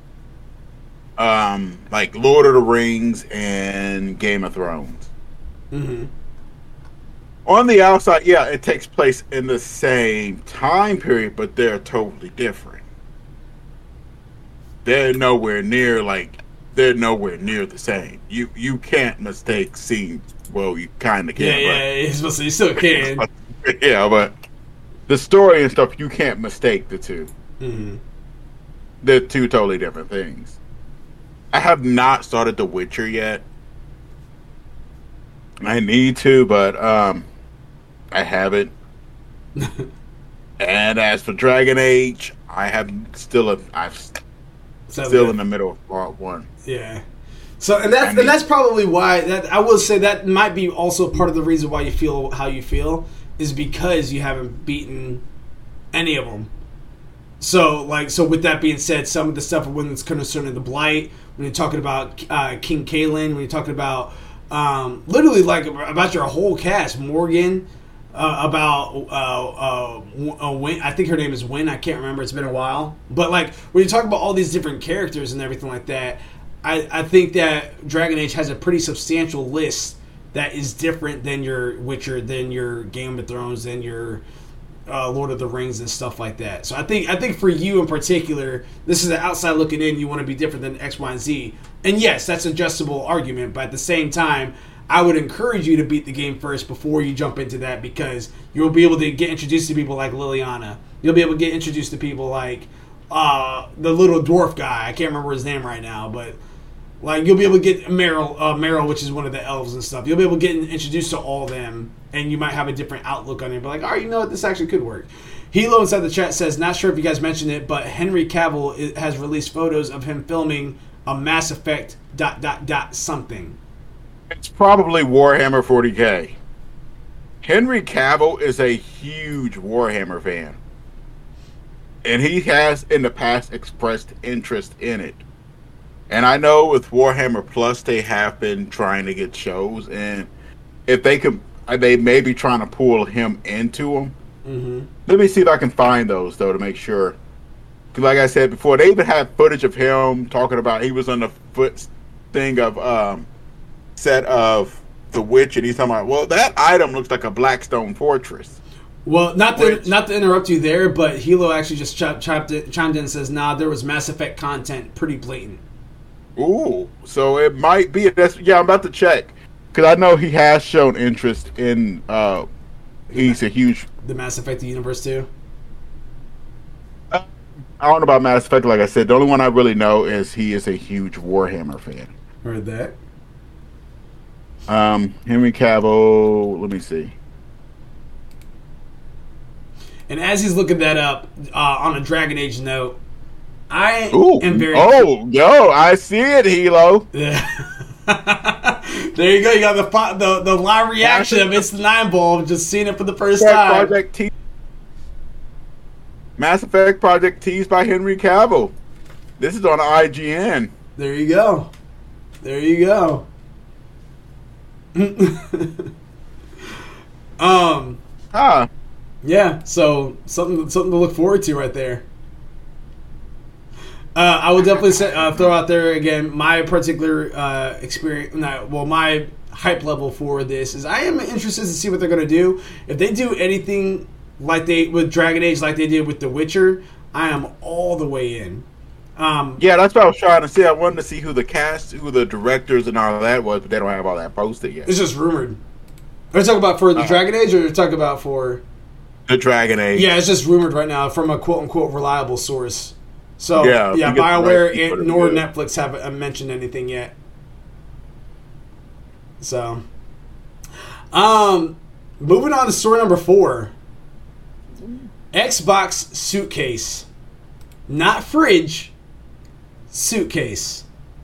like Lord of the Rings and Game of Thrones. Mm-hmm. On the outside, yeah, it takes place in the same time period, but they're totally different. They're nowhere near the same. You can't mistake scenes. Well, you kind of can. Yeah, you still can. Yeah, but the story and stuff, you can't mistake the two. Mm-hmm. They're two totally different things. I have not started The Witcher yet. I need to, but I haven't. And as for Dragon Age, I'm still in the middle of part one. Yeah. So and that's probably why I will say that might be also part of the reason why you feel how you feel is because you haven't beaten any of them. So with that being said, some of the stuff when it's concerning the Blight, when you're talking about King Kaelin, when you're talking about literally like about your whole cast, Morgan, about Wynn, I think her name is Wynn, I can't remember, it's been a while. But like when you talk about all these different characters and everything like that, I think that Dragon Age has a pretty substantial list that is different than your Witcher, than your Game of Thrones, than your Lord of the Rings and stuff like that. So I think for you in particular, this is the outside looking in. You want to be different than X, Y, and Z. And yes, that's an adjustable argument. But at the same time, I would encourage you to beat the game first before you jump into that, because you'll be able to get introduced to people like Liliana. You'll be able to get introduced to people like the little dwarf guy. I can't remember his name right now, but like you'll be able to get Meryl, which is one of the elves and stuff. You'll be able to get introduced to all of them, and you might have a different outlook on it. But like, all right, you know what, this actually could work. Hilo inside the chat says, not sure if you guys mentioned it, but Henry Cavill has released photos of him filming a Mass Effect ... something. It's probably Warhammer 40K. Henry Cavill is a huge Warhammer fan, and he has in the past expressed interest in it. And I know with Warhammer Plus, they have been trying to get shows, and if they could, they may be trying to pull him into them. Mm-hmm. Let me see if I can find those, though, to make sure. Because like I said before, they even had footage of him talking about he was on the foot thing of set of The Witch, and he's talking about, well, that item looks like a Blackstone fortress. Well, not to interrupt you there, but Hilo actually just chimed in and says, nah, there was Mass Effect content, pretty blatant. Ooh, so it might be. Yeah, I'm about to check. because I know he has shown interest in. He's a huge. The Mass Effect universe too. I don't know about Mass Effect. Like I said, the only one I really know is he is a huge Warhammer fan. Heard that. Henry Cavill. Let me see. And as he's looking that up, on a Dragon Age note, I am very. Oh, yo, I see it, Hilo. Yeah. There you go. You got the live reaction of It's the Nine Ball, just seeing it for the first time. Mass Effect Project teased by Henry Cavill. This is on IGN. There you go. There you go. Yeah, so something to look forward to right there. I will definitely throw out there again my particular experience. My hype level for this is I am interested to see what they're going to do. If they do anything like they with Dragon Age, like they did with The Witcher, I am all the way in. Yeah, that's what I was trying to see. I wanted to see who the cast, who the directors, and all of that was, but they don't have all that posted yet. It's just rumored. Are you talking about for the Dragon Age, or are you talking about for the Dragon Age? Yeah, it's just rumored right now from a quote-unquote reliable source. So, yeah BioWare nor Netflix haven't mentioned anything yet. So, moving on to story number 4. Xbox suitcase. Not fridge, suitcase.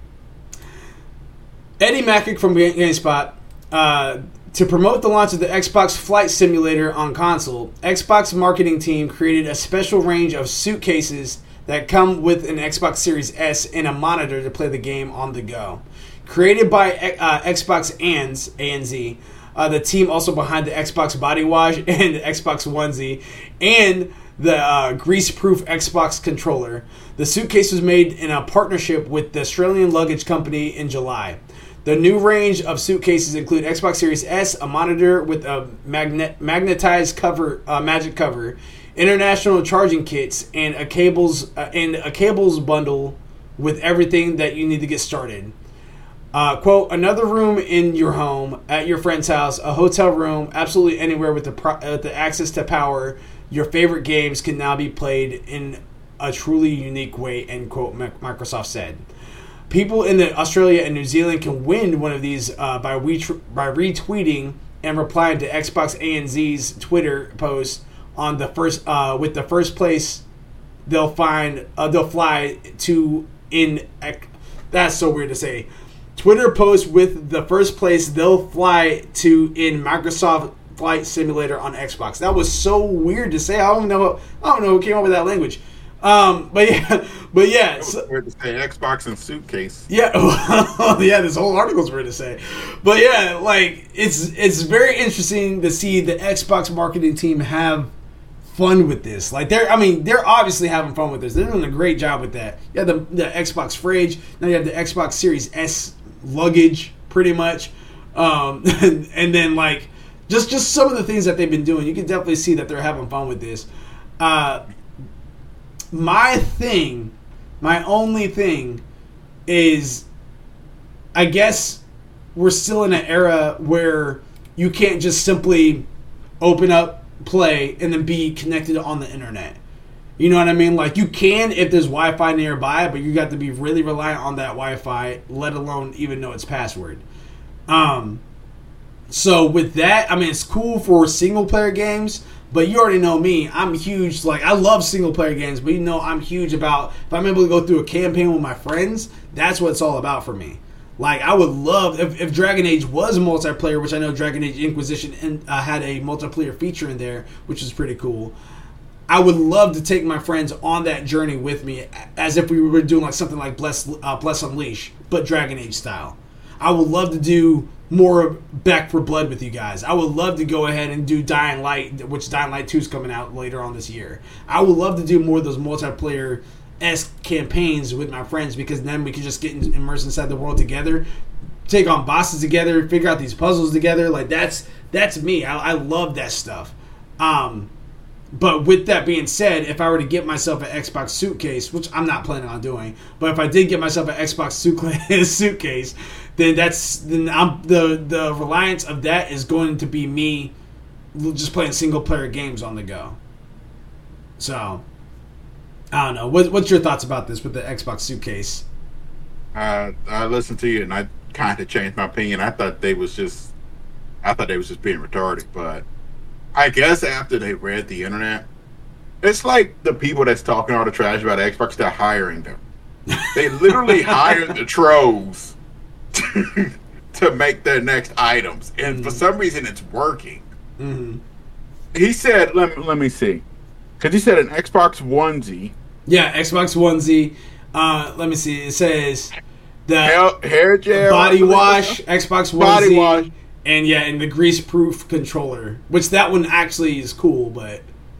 Eddie Macick from GameSpot, to promote the launch of the Xbox Flight Simulator on console, Xbox marketing team created a special range of suitcases that come with an Xbox Series S and a monitor to play the game on the go. Created by Xbox ANZ, the team also behind the Xbox Body Wash and the Xbox Onesie, and the grease-proof Xbox controller. The suitcase was made in a partnership with the Australian luggage company in July. The new range of suitcases include Xbox Series S, a monitor with a magnetized cover, magic cover, international charging kits, and a cables bundle with everything that you need to get started. Quote, another room in your home, at your friend's house, a hotel room, absolutely anywhere with the access to power. Your favorite games can now be played in a truly unique way, end quote, Microsoft said. People in Australia and New Zealand can win one of these by retweeting and replying to Xbox ANZ's Twitter post on the first with the first place they'll fly to in. That's so weird to say. Twitter post with the first place they'll fly to in Microsoft Flight Simulator on Xbox. That was so weird to say. I don't know who came up with that language. But yeah. So, weird to say Xbox and suitcase. Yeah, yeah. This whole article's weird to say, but yeah, like it's very interesting to see the Xbox marketing team have fun with this. Like they're obviously having fun with this. They're doing a great job with that. You have the Xbox fridge. Now you have the Xbox Series S luggage, pretty much, and then like just some of the things that they've been doing. You can definitely see that they're having fun with this. My only thing is, I guess we're still in an era where you can't just simply open up, play, and then be connected on the internet. You know what I mean? Like, you can if there's Wi-Fi nearby, but you got to be really reliant on that Wi-Fi, let alone even know its password. So with that, I mean, it's cool for single-player games, but you already know me. I'm huge. Like, I love single-player games, but you know I'm huge about, if I'm able to go through a campaign with my friends, that's what it's all about for me. Like, I would love, if Dragon Age was multiplayer, which I know Dragon Age Inquisition had a multiplayer feature in there, which is pretty cool. I would love to take my friends on that journey with me, as if we were doing like something like Bless Unleashed, but Dragon Age style. I would love to do more Back 4 Blood with you guys. I would love to go ahead and do Dying Light, which Dying Light 2 is coming out later on this year. I would love to do more of those multiplayer-esque campaigns with my friends, because then we can just get immersed inside the world together, take on bosses together, figure out these puzzles together. Like, that's me. I love that stuff. But with that being said, if I were to get myself an Xbox suitcase, which I'm not planning on doing, but if I did get myself an Xbox suitcase, then the reliance of that is going to be me just playing single player games on the go. So I don't know. What's your thoughts about this with the Xbox Suitcase? I listened to you and I kind of changed my opinion. I thought they was just being retarded, but I guess after they read the internet, it's like the people that's talking all the trash about Xbox, they're hiring them. They literally hired the trolls to make their next items, and for some reason, it's working. Mm-hmm. He said, "Let me see," because he said an Xbox onesie. Yeah, Xbox onesie. Let me see. It says the hair gel, body wash, Xbox onesie, body wash, and the grease-proof controller. Which that one actually is cool, but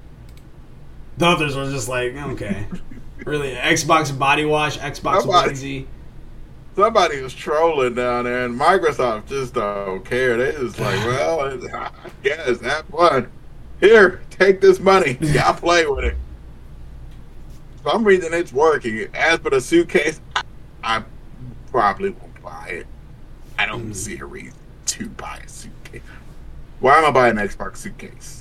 the others are just like, okay, really, Xbox body wash, Xbox onesie. Somebody was trolling down there, and Microsoft just don't care. They just like, well, I guess have fun. Here, take this money. Y'all play with it. For some reason, it's working. As for the suitcase, I probably won't buy it. I don't see a reason to buy a suitcase. Why am I buying an Xbox suitcase?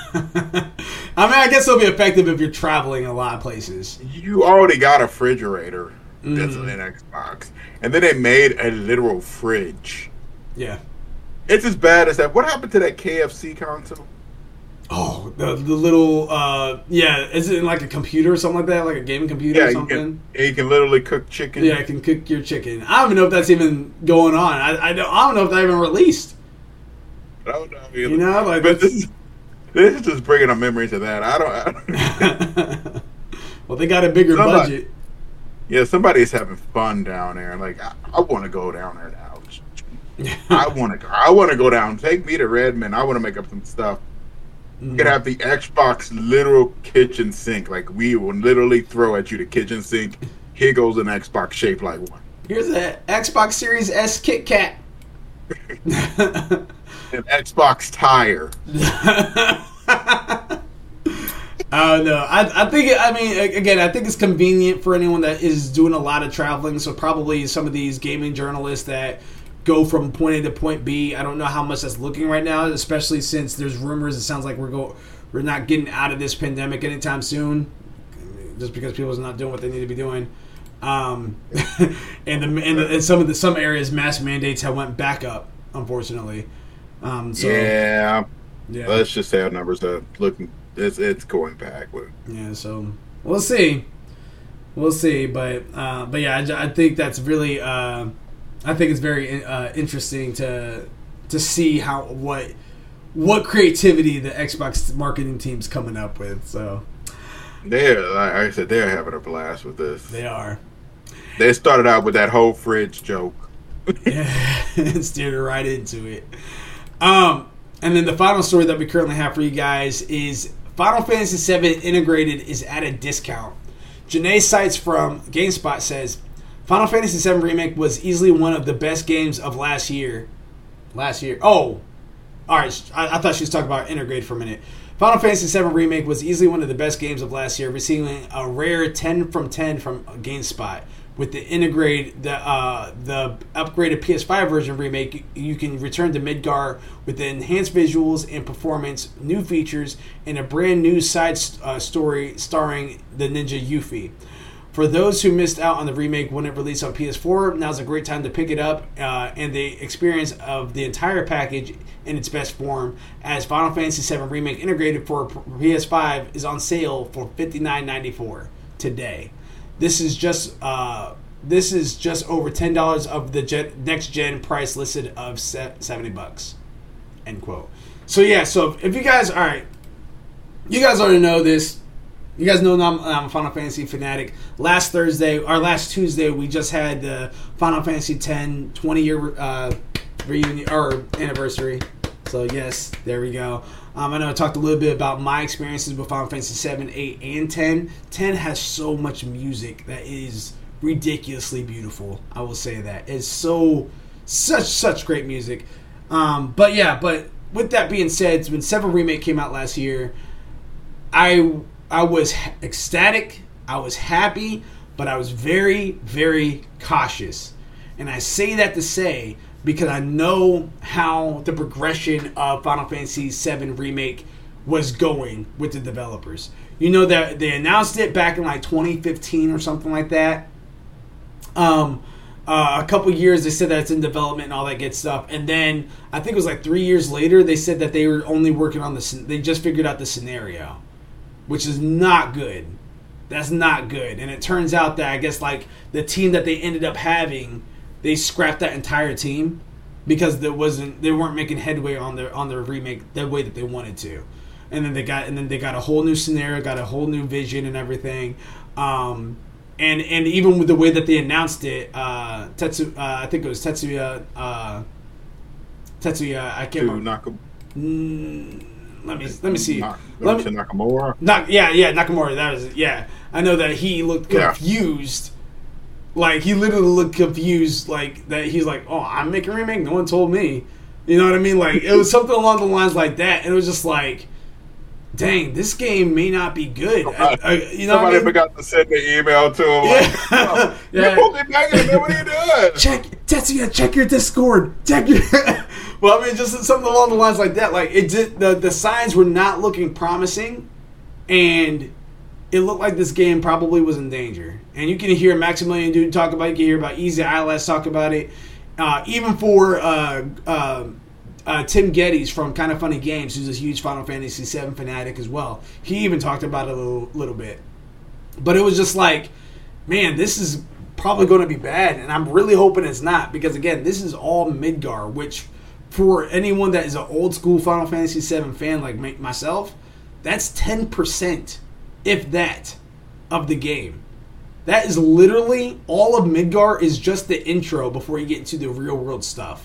I mean, I guess it'll be effective if you're traveling a lot of places. You already got a refrigerator that's an Xbox. And then they made a literal fridge. Yeah. It's as bad as that. What happened to that KFC console? Oh, the little, is it like a computer or something like that? Like a gaming computer or something? You can literally cook chicken. Yeah, it can cook your chicken. I don't even know if that's even going on. I don't know if that even released. I don't know either. You know, like but this is just bringing up memories of that. I don't Well, they got a bigger budget. Yeah, somebody's having fun down there. Like, I want to go down there now. I want to go down. Take me to Redmond. I want to make up some stuff. You could have the Xbox literal kitchen sink. Like, we will literally throw at you the kitchen sink. Here goes an Xbox shaped like one. Here's an Xbox Series S Kit Kat. An Xbox tire. I don't know. I think it's convenient for anyone that is doing a lot of traveling. So probably some of these gaming journalists that go from point A to point B. I don't know how much that's looking right now, especially since there's rumors. It sounds like we're not getting out of this pandemic anytime soon, just because people are not doing what they need to be doing. And some areas mask mandates have went back up, unfortunately. Yeah. Let's just say our numbers are looking. It's going backward. Yeah, so we'll see, but yeah, I think that's really, I think it's very interesting to see what creativity the Xbox marketing team's coming up with. So like I said, they're having a blast with this. They are. They started out with that whole fridge joke. Yeah, and steered right into it. And then the final story that we currently have for you guys is Final Fantasy VII Integrated is at a discount. Janae Sites from GameSpot says, Final Fantasy VII Remake was easily one of the best games of last year. Oh, alright, I thought she was talking about Integrated for a minute. Final Fantasy VII Remake was easily one of the best games of last year, receiving a rare 10 from 10 from GameSpot. With the the upgraded PS5 version remake, you can return to Midgar with the enhanced visuals and performance, new features, and a brand new side story starring the ninja Yuffie. For those who missed out on the remake when it released on PS4, now's a great time to pick it up and the experience of the entire package in its best form, as Final Fantasy VII Remake Integrated for PS5 is on sale for $59.94 today. This is just over $10 of the next gen price listed of $70. End quote. So yeah, so if you guys, all right, you guys already know this. You guys know I'm a Final Fantasy fanatic. Last Tuesday, we just had the Final Fantasy X 20-year reunion or anniversary. So yes, there we go. I know I talked a little bit about my experiences with Final Fantasy 7, 8, and 10. 10 has so much music that is ridiculously beautiful. I will say that. It's such great music. But with that being said, when 7 Remake came out last year, I was ecstatic. I was happy, but I was very, very cautious. And I say that to say because I know how the progression of Final Fantasy VII Remake was going with the developers. You know that they announced it back in like 2015 or something like that. A couple years they said that it's in development and all that good stuff, and then I think it was like 3 years later they said that they were only working on they just figured out the scenario, which is not good. That's not good. And it turns out that I guess like the team that they ended up having, they scrapped that entire team because they weren't making headway on their remake the way that they wanted to. And then they got a whole new scenario, got a whole new vision and everything. And even with the way that they announced it, I think it was Tetsuya. I can't remember. Let me see. Nakamura. Nakamura. That was it. Yeah. I know that he looked confused. Like he literally looked confused. Like that. He's like, "Oh, I'm making a remake. No one told me." You know what I mean? Like it was something along the lines like that. And it was just like, dang, this game may not be good. Somebody forgot to send the email to him. Yeah. You're fucking begging him. What are you doing? Tetsuya, check your Discord. Well, I mean, just something along the lines like that. Like the signs were not looking promising, and it looked like this game probably was in danger. And you can hear Maximilian Doom talk about it. You can hear about Easy ILS talk about it. Even for Tim Geddes from Kind of Funny Games, who's a huge Final Fantasy VII fanatic as well. He even talked about it a little bit. But it was just like, man, this is probably going to be bad, and I'm really hoping it's not, because again, this is all Midgar, which for anyone that is an old school Final Fantasy VII fan like myself, that's 10%, if that, of the game. That is literally all of Midgar is just the intro before you get into the real world stuff.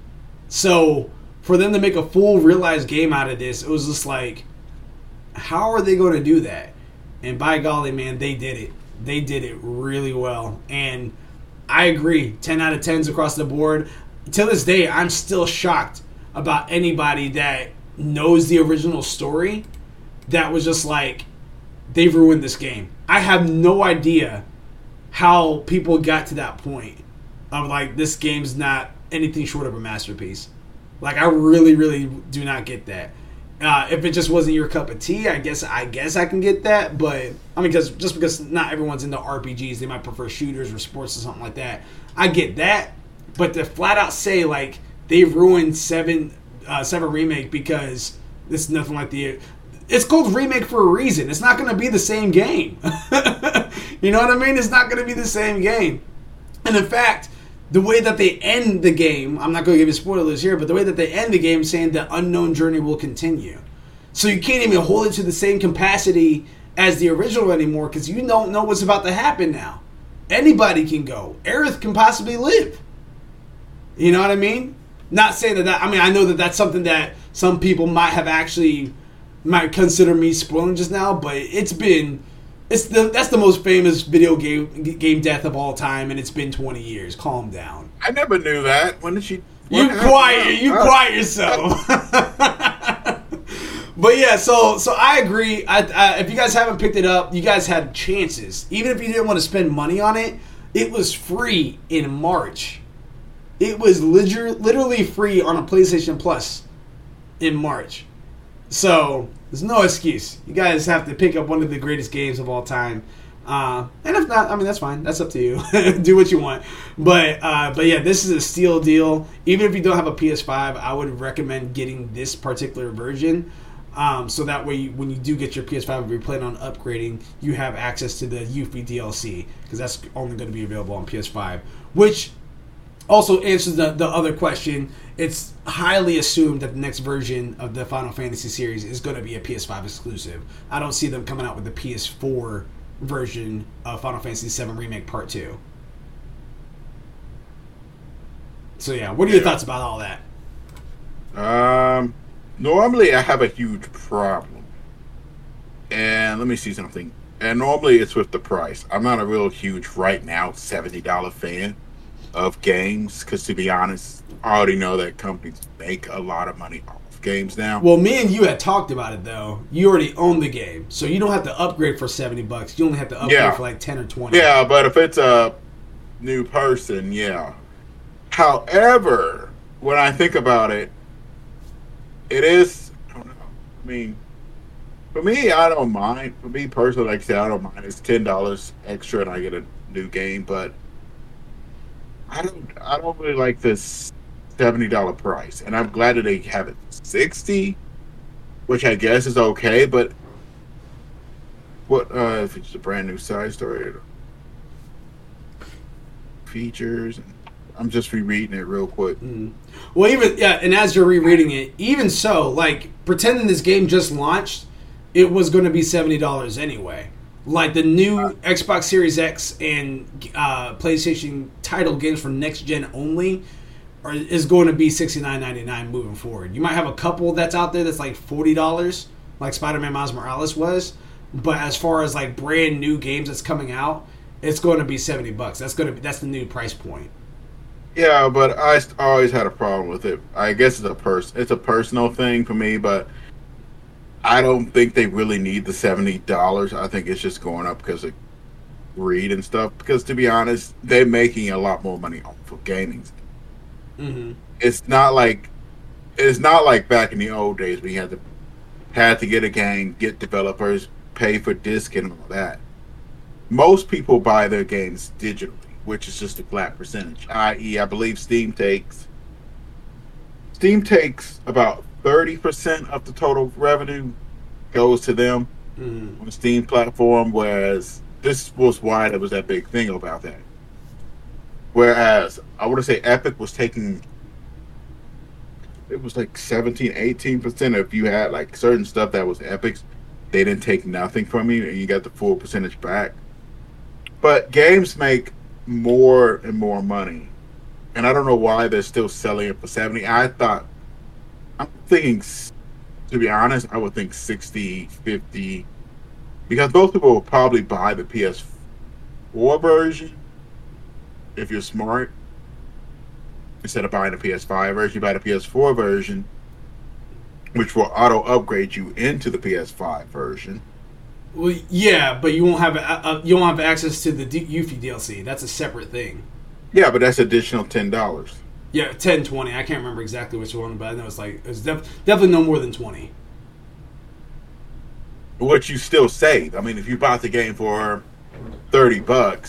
So for them to make a full realized game out of this, it was just like, how are they going to do that? And by golly, man, they did it. They did it really well. And I agree, 10 out of 10s across the board. To this day, I'm still shocked about anybody that knows the original story that was just like, they've ruined this game. I have no idea how people got to that point of like, this game's not anything short of a masterpiece. Like, I really, really do not get that. If it just wasn't your cup of tea, I guess I can get that. But I mean, because not everyone's into RPGs, they might prefer shooters or sports or something like that. I get that, but to flat out say like they've ruined Seven Remake because it's nothing like it's called Remake for a reason. It's not going to be the same game. You know what I mean? It's not going to be the same game. And in fact, the way that they end the game, I'm not going to give you spoilers here, but the way that they end the game saying the unknown journey will continue. So you can't even hold it to the same capacity as the original anymore because you don't know what's about to happen now. Anybody can go. Aerith can possibly live. You know what I mean? Not saying that I mean, I know that that's something that some people might consider me spoiling just now, but that's the most famous video game death of all time, and it's been 20 years. Calm down. I never knew that. When did she? You quiet yourself. But yeah, so I agree. If you guys haven't picked it up, you guys had chances. Even if you didn't want to spend money on it, it was free in March. It was literally free on a PlayStation Plus in March. So there's no excuse. You guys have to pick up one of the greatest games of all time. And if not, I mean, that's fine. That's up to you. Do what you want. But yeah, this is a steal deal. Even if you don't have a PS5, I would recommend getting this particular version. So that way, when you do get your PS5, if you're planning on upgrading, you have access to the Yuffie DLC, because that's only going to be available on PS5. Which also answers the other question. It's highly assumed that the next version of the Final Fantasy series is going to be a PS5 exclusive. I don't see them coming out with the PS4 version of Final Fantasy VII Remake Part 2. So yeah, what are your thoughts about all that? Normally I have a huge problem. And let me see something. And normally it's with the price. I'm not a real huge, right now, $70 fan of games, because to be honest, I already know that companies make a lot of money off games now. Well, me and you had talked about it though. You already own the game, so you don't have to upgrade for $70. You only have to upgrade for like 10 or 20. Yeah, but if it's a new person, yeah. However, when I think about it, it is. I don't know. I mean, for me, I don't mind. For me personally, like I said, I don't mind. It's $10 extra, and I get a new game. But I don't really like this $70 price, and I'm glad that they have it $60, which I guess is okay. But what if it's a brand new side story, features? I'm just rereading it real quick. Well, and as you're rereading it, even so, like pretending this game just launched, it was going to be $70 anyway. Like the new Xbox Series X and PlayStation title games for next gen only is going to be $69.99 moving forward. You might have a couple that's out there that's like $40, like Spider-Man Miles Morales was, but as far as like brand new games that's coming out, it's going to be $70. That's the new price point. Yeah, but I always had a problem with it. I guess it's a personal thing for me, but I don't think they really need the $70. I think it's just going up because of greed and stuff. Because to be honest, they're making a lot more money off of gaming. Mm-hmm. It's not like back in the old days when you had to get a game, get developers, pay for disc and all that. Most people buy their games digitally, which is just a flat percentage. I.e., I believe Steam takes about 30% of the total revenue goes to them on the Steam platform, whereas this was why there was that big thing about that. Whereas I want to say Epic was taking, it was like 17-18%. If you had like certain stuff that was Epic's, they didn't take nothing from you and you got the full percentage back. But games make more and more money, and I don't know why they're still selling it for $70. I'm thinking, to be honest, I would think $60, $50, because most people will probably buy the PS4 version if you're smart. Instead of buying the PS5 version, you buy the PS4 version, which will auto upgrade you into the PS5 version. Well, yeah, but you won't have access to the Yuffie DLC. That's a separate thing. Yeah, but that's additional $10. Yeah, 10, 20. I can't remember exactly which one, but I know it's definitely no more than 20. What you still save. I mean, if you bought the game for $30,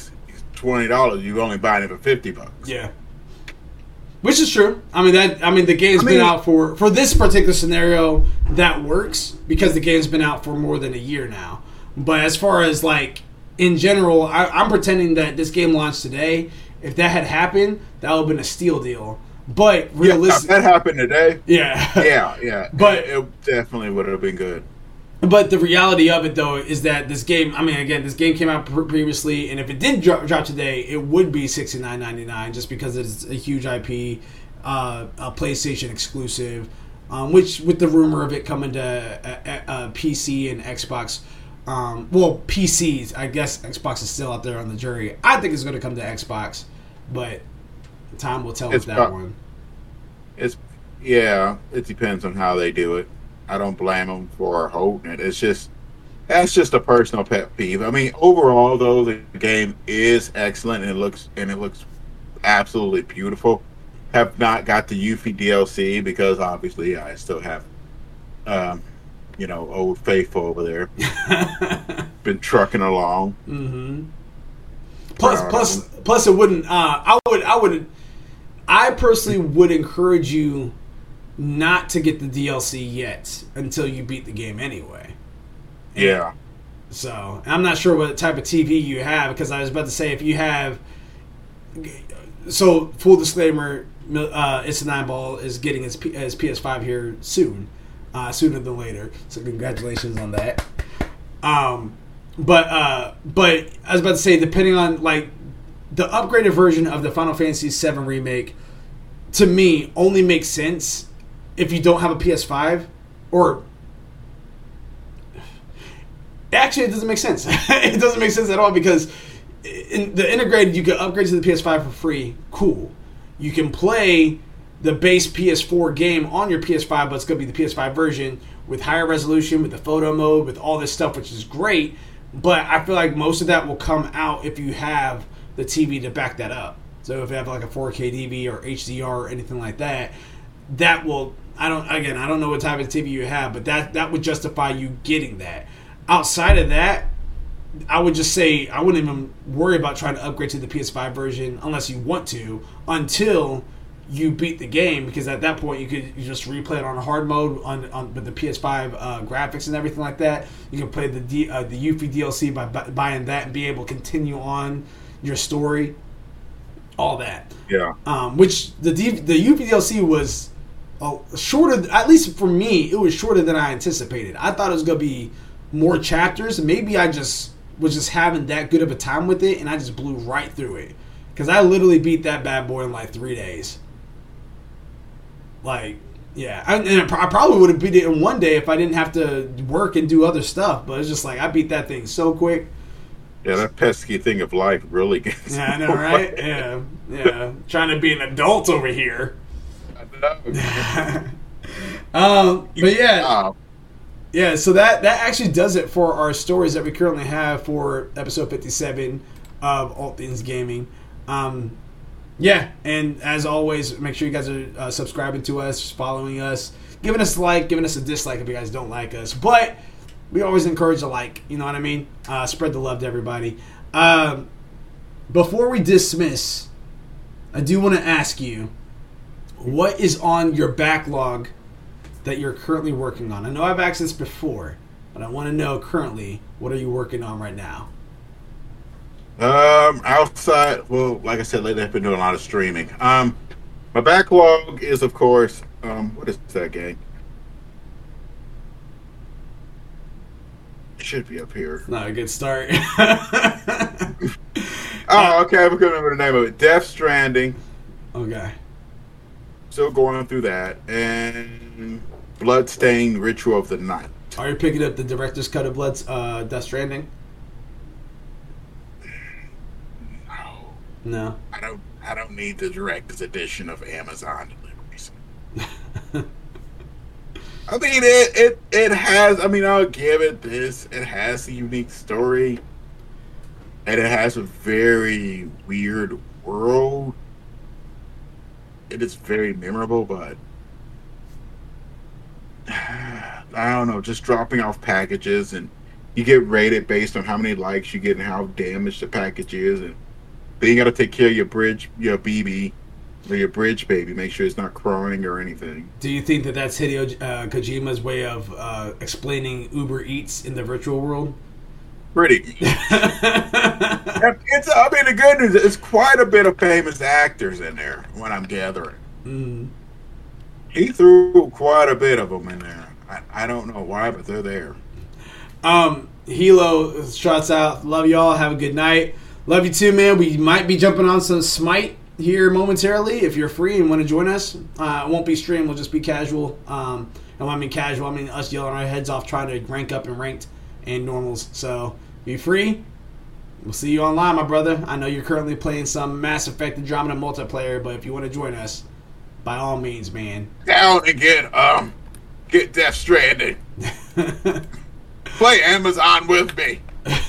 $20, you only buying it for $50. Yeah. Which is true. I mean, the game's been out for this particular scenario. That works because the game's been out for more than a year now. But as far as like in general, I'm pretending that this game launched today. If that had happened, that would have been a steal deal. But realistically, if that happened today, yeah. But it definitely would have been good. But the reality of it, though, is that this game, this game came out previously, and if it did drop today, it would be $69.99 just because it's a huge IP, a PlayStation exclusive, which with the rumor of it coming to PC and Xbox. Well, PCs, I guess Xbox is still out there on the jury. I think it's going to come to Xbox, but time will tell with that one. It depends on how they do it. I don't blame them for holding it. That's just a personal pet peeve. I mean, overall though, the game is excellent and it looks absolutely beautiful. Have not got the Yuffie DLC because obviously I still have, Old Faithful over there. Been trucking along. Mm-hmm. Plus, it wouldn't. I personally would encourage you not to get the DLC yet until you beat the game anyway. Yeah. So, I'm not sure what type of TV you have, because I was about to say if you have... So, full disclaimer, It's a Nine Ball is getting his PS5 here soon. Sooner than later. So, congratulations on that. But I was about to say, depending on, like, the upgraded version of the Final Fantasy VII Remake, to me, only makes sense if you don't have a PS5, or actually it doesn't make sense. It doesn't make sense at all, because in the integrated, you can upgrade to the PS5 for free. Cool. You can play the base PS4 game on your PS5, but it's going to be the PS5 version with higher resolution, with the photo mode, with all this stuff, which is great. But I feel like most of that will come out if you have the TV to back that up. So if you have like a 4K TV or HDR or anything like that, that will. I don't know what type of TV you have, but that would justify you getting that. Outside of that, I would just say I wouldn't even worry about trying to upgrade to the PS5 version unless you want to, until you beat the game, because at that point you just replay it on hard mode on with the PS5 graphics and everything like that. You can play the Yuffie DLC by buying that and be able to continue on your story, all that. Yeah. Which the Yuffie DLC was shorter, at least for me, it was shorter than I anticipated. I thought it was going to be more chapters, and maybe I just was just having that good of a time with it, and I just blew right through it. Because I literally beat that bad boy in like 3 days. Like, yeah. I probably would have beat it in 1 day if I didn't have to work and do other stuff, but it's just like I beat that thing so quick. Yeah, that pesky thing of life really gets. Yeah, I know, right? Yeah. Trying to be an adult over here. I know. But yeah. Yeah, so that actually does it for our stories that we currently have for episode 57 of All Things Gaming. Yeah, and as always, make sure you guys are subscribing to us, following us, giving us a like, giving us a dislike if you guys don't like us. But we always encourage a like, you know what I mean? Spread the love to everybody. Before we dismiss, I do want to ask you, what is on your backlog that you're currently working on? I know I've asked this before, but I want to know currently, what are you working on right now? Outside, well, like I said, lately I've been doing a lot of streaming. My backlog is, of course, what is that game? It should be up here. Not a good start. Oh, okay, I can't remember the name of it. Death Stranding. Okay. Still going through that. And Bloodstained Ritual of the Night. Are you picking up the director's cut of Death Stranding? No. I don't need the director's edition of Amazon deliveries. I mean, it has. I mean, I'll give it this. It has a unique story, and it has a very weird world. It is very memorable, but I don't know. Just dropping off packages, and you get rated based on how many likes you get and how damaged the package is, and then you got to take care of your BB. Or your bridge baby, make sure it's not crying or anything. Do you think that that's Hideo Kojima's way of explaining Uber Eats in the virtual world? Pretty. I mean, the good news is quite a bit of famous actors in there, what I'm gathering. Mm. He threw quite a bit of them in there. I don't know why, but they're there. Hilo, shouts out. Love y'all. Have a good night. Love you too, man. We might be jumping on some Smite here momentarily if you're free and want to join us. It won't be streamed, we'll just be casual. And when I mean casual, I mean us yelling our heads off trying to rank up in ranked and normals. So be free. We'll see you online, my brother. I know you're currently playing some Mass Effect Andromeda multiplayer, but if you want to join us, by all means, man. Down and get Death Stranding. Play Amazon with me.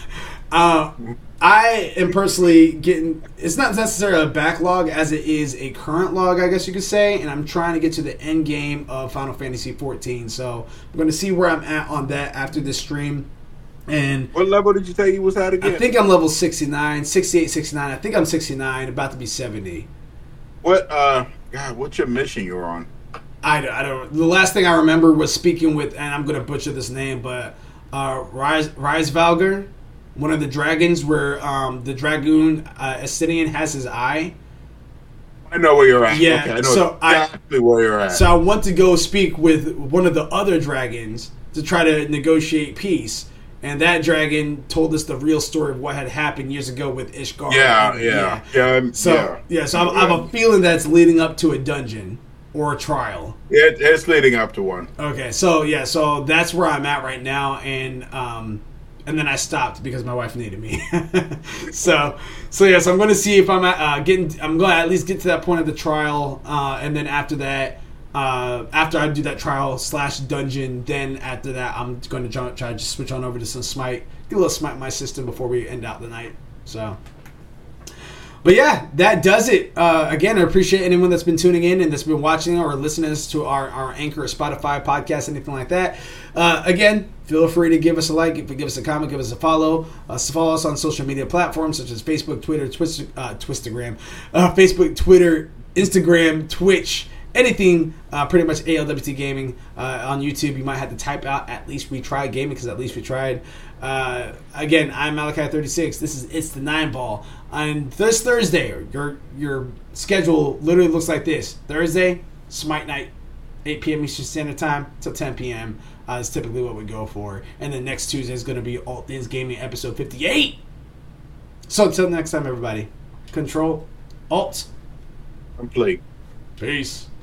I am personally getting, it's not necessarily a backlog as it is a current log, I guess you could say, and I'm trying to get to the end game of Final Fantasy XIV. So I'm going to see where I'm at on that after this stream. And what level did you say you was at again? I think I'm level 69, 68, 69. I think I'm 69, about to be 70. What's your mission you're on? I don't. The last thing I remember was speaking with, and I'm going to butcher this name, but Reisvalger, one of the dragons where the Dragoon Ascidian has his eye. I know where you're at. Yeah, okay, I know exactly where you're at. So I want to go speak with one of the other dragons to try to negotiate peace. And that dragon told us the real story of what had happened years ago with Ishgard. So I have a feeling that's leading up to a dungeon or a trial. It's leading up to one. Okay, so that's where I'm at right now, and then I stopped because my wife needed me. so I'm going to see if I'm I'm going to at least get to that point of the trial, and then after that. After I do that trial / dungeon, then after that I'm going to try to just switch on over to some Smite, do a little Smite in my system before we end out the night. So, But yeah, that does it. Again, I appreciate anyone that's been tuning in and that's been watching or listening to our Anchor or Spotify podcast, anything like that. Again, feel free to give us a like, give us a comment, give us a follow. Follow us on social media platforms such as Facebook, Twitter, Facebook, Twitter, Instagram, Twitch, anything, pretty much ALWT Gaming. On YouTube, you might have to type out At Least We Tried Gaming, because At Least We Tried. Again, I'm Malachi36. This is It's the 9 Ball. On this Thursday, your schedule literally looks like this. Thursday, Smite Night, 8 p.m. Eastern Standard Time till 10 p.m. Is typically what we go for. And then next Tuesday is going to be All Things Gaming episode 58. So until next time, everybody. Control, Alt, Complete. peace.